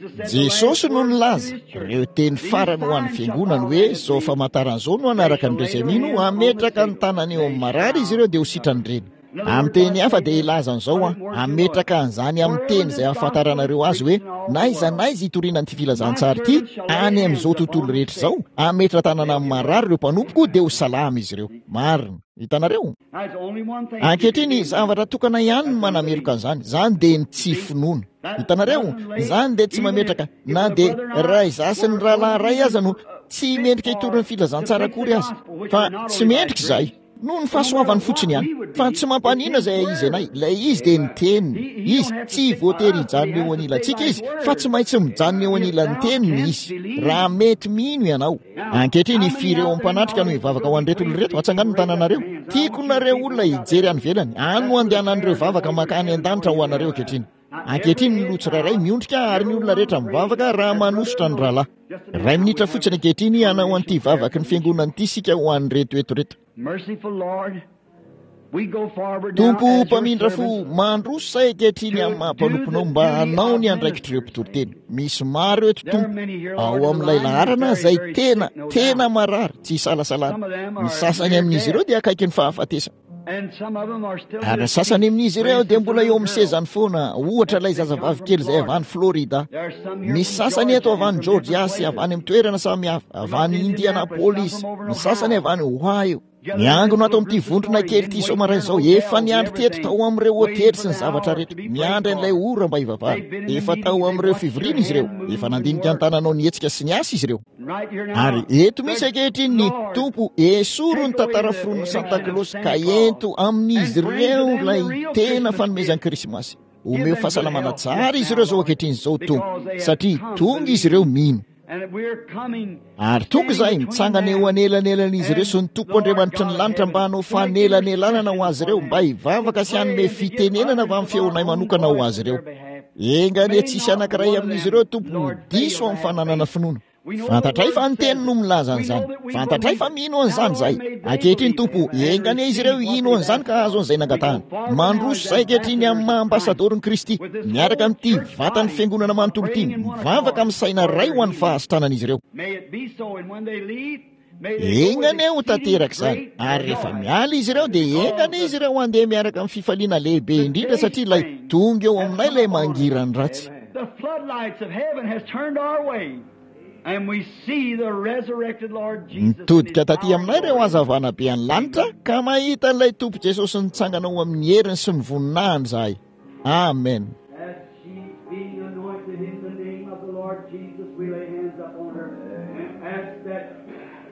Jesosy no nilaza ireo teny farany ho an'ny fiangonana hoe izao famantaran'izao no anaraka ny rezemino ametraka ny tanany eo amin'ny marary izy ireo dia ho sitrany reny. Amin'ny teny hafa dia ilaza an'izao a ametraka an'izany amin'ny teny izay ahafantaranareo azy hoe naiza naiza hitoriana an'ity filazantsara ity any amin'izao tontolo rehetra izao ametra tanana amin'ny marary ireo mpanompoka dia ho salama izy ireo. Marina. Hitanareo? Ankehitriny zavatra tokana ihany no manameloka an'izany. Zany dia ny tsy finoana. Hitanareo? Zany dia tsy mametraka na dia ray zasy ny rahalahy ray aza no tsy mendrika hitorina filazantsara akory azy. Fa tsy mendrika izay. No ny fahasoavany fotsiny ihany. Fa tsy mampanina izay izy anay. Ilay izy dia ny teniny. Izy tsy voatery hijanona eo anilantsika izy, fa tsy maintsy mijanona eo anilan'ny teniny izy. Raha mety mino ianao. Ankehitriny fireo am-panatrika no hivavaka ho an'ireto olona ireto atsangano ny tananareo. Tiako nareo olona hijery any ivelany. Any no andehanan'ireo vavaka makany an-danitra ho anareo ankehitriny. Ankehitriny ny lotsy rairay miondrika ary ny olona rehetra mivavaka raha manositra ny rahalahy. Ray minitra fotsiny ankehitriny hanao an'ity vavaka ny fiangonan'ity sika ho an'ireto eto reto. Tompo mpamindra fo mandroso say ankehitriny amin'ny mampanomponao mba hanao ny andraikitr'ireo mpitoroteny. Misy maro eto tompo ao amin'ilay laharana izay tena tena marary tsy salasalana. Ny sasany amin'izy ireo dia akaiky ny fahafatesana. Ary ny sasany amin'izy ireo dia mbola eo amin'ny sezany foana, ohatra ilay zazavavy kely izay avy any Florida. Misy sasany eto avy any Georgia sy avy any amin'ny toerana samihafa, avy any Indianapolis, ny sasany avy any Ohio. Miangona ato amin'ity vondrona kely ity somaray izao efa niandry teto tao amin'ireo hotely sy ny zavatra rehetra. Miandry an'ilay ora mba hivavahana. Efa tao amin'ireo fivoriana izy ireo. Efa nandinika ny tananao ny hetsika sy ny asa izy ireo. Ary eto misy ankehitriny ny tompo esoro ny tantara foron'ny Santa Claus ka ento amin'izy ireo ilay tena fanomezan'ny Krismasy. Omeo fahasalamana tsara izy ireo zao ankehitriny izao tompo satria tonga izy ireo mino. Ary tonga izay mitsangana eo anelanelan'izy ireo sy ny tompo Andriamanitra ny lanitra mba hanao fanelanelanana ho azy ireo mba hivavaka sy hanome fitenenana avy amin'ny feonay manokana ho azy ireo. Engane tsisy anankiray amin'izy ireo tompo diso amin'ny fananana finoana. Fantatray fa ny teny no milaza an'izany. Fantatray fa mino an'izany zay. Ankehitriny tompo engane izy ireo ino an'izany ka azo an'izay nangatahana. Mandroso izay ankehitriny amin'ny maha-ambasadorin'i Kristy miaraka amin'ity vatany fiangonana manontolo ity mivavaka amin'ny saina ray ho an'ny fahasitranan'izy ireo. Engane ho tanteraka izany. Ary rehefa miala izy ireo dia engane izy ireo handeha miaraka amin'ny fifaliana lehibe indrindra satria ilay tonga eo aminay ilay mangirany ratsy. Nitodika taty aminay ireo hazavana be any lanitra ka mahita an'ilay tompo Jesosy nitsangana ao amin'ny heriny sy ny voninahiny zahay. Amen.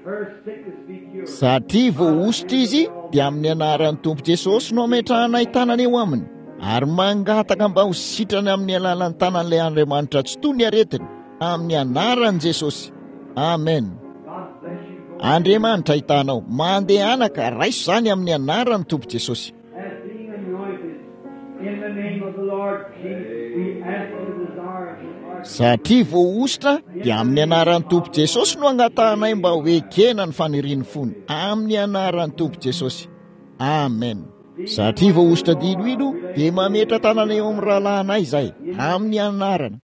her sickness be cured. satria voaositra izy dia amin'ny anaran'ny tompo Jesosy no ametrahanay tanana eo aminy ary mangataka mba ho sitrany amin'ny alalan'ny tanan'ilay Andriamanitra tsy toy ny aretina amin'ny anaran'i Jesosy. Amen. God bless you. Go Andriamanitra hitanao mandehanaka raiso zany amin'ny anaran'ny tompo Jesosy. as being anointed in the name of the Lord Jesus. We ask for the desire of your heart. satria voaositra dia amin'ny anaran'ny tompo Jesosy no angatahanay mba ho ekena ny fanirian'ny fony amin'ny anaran'ny tompo Jesosy. Amen. Satria voaositra diloilo dia mametra tanana eo amin'ny rahalahinay izay amin'ny anarana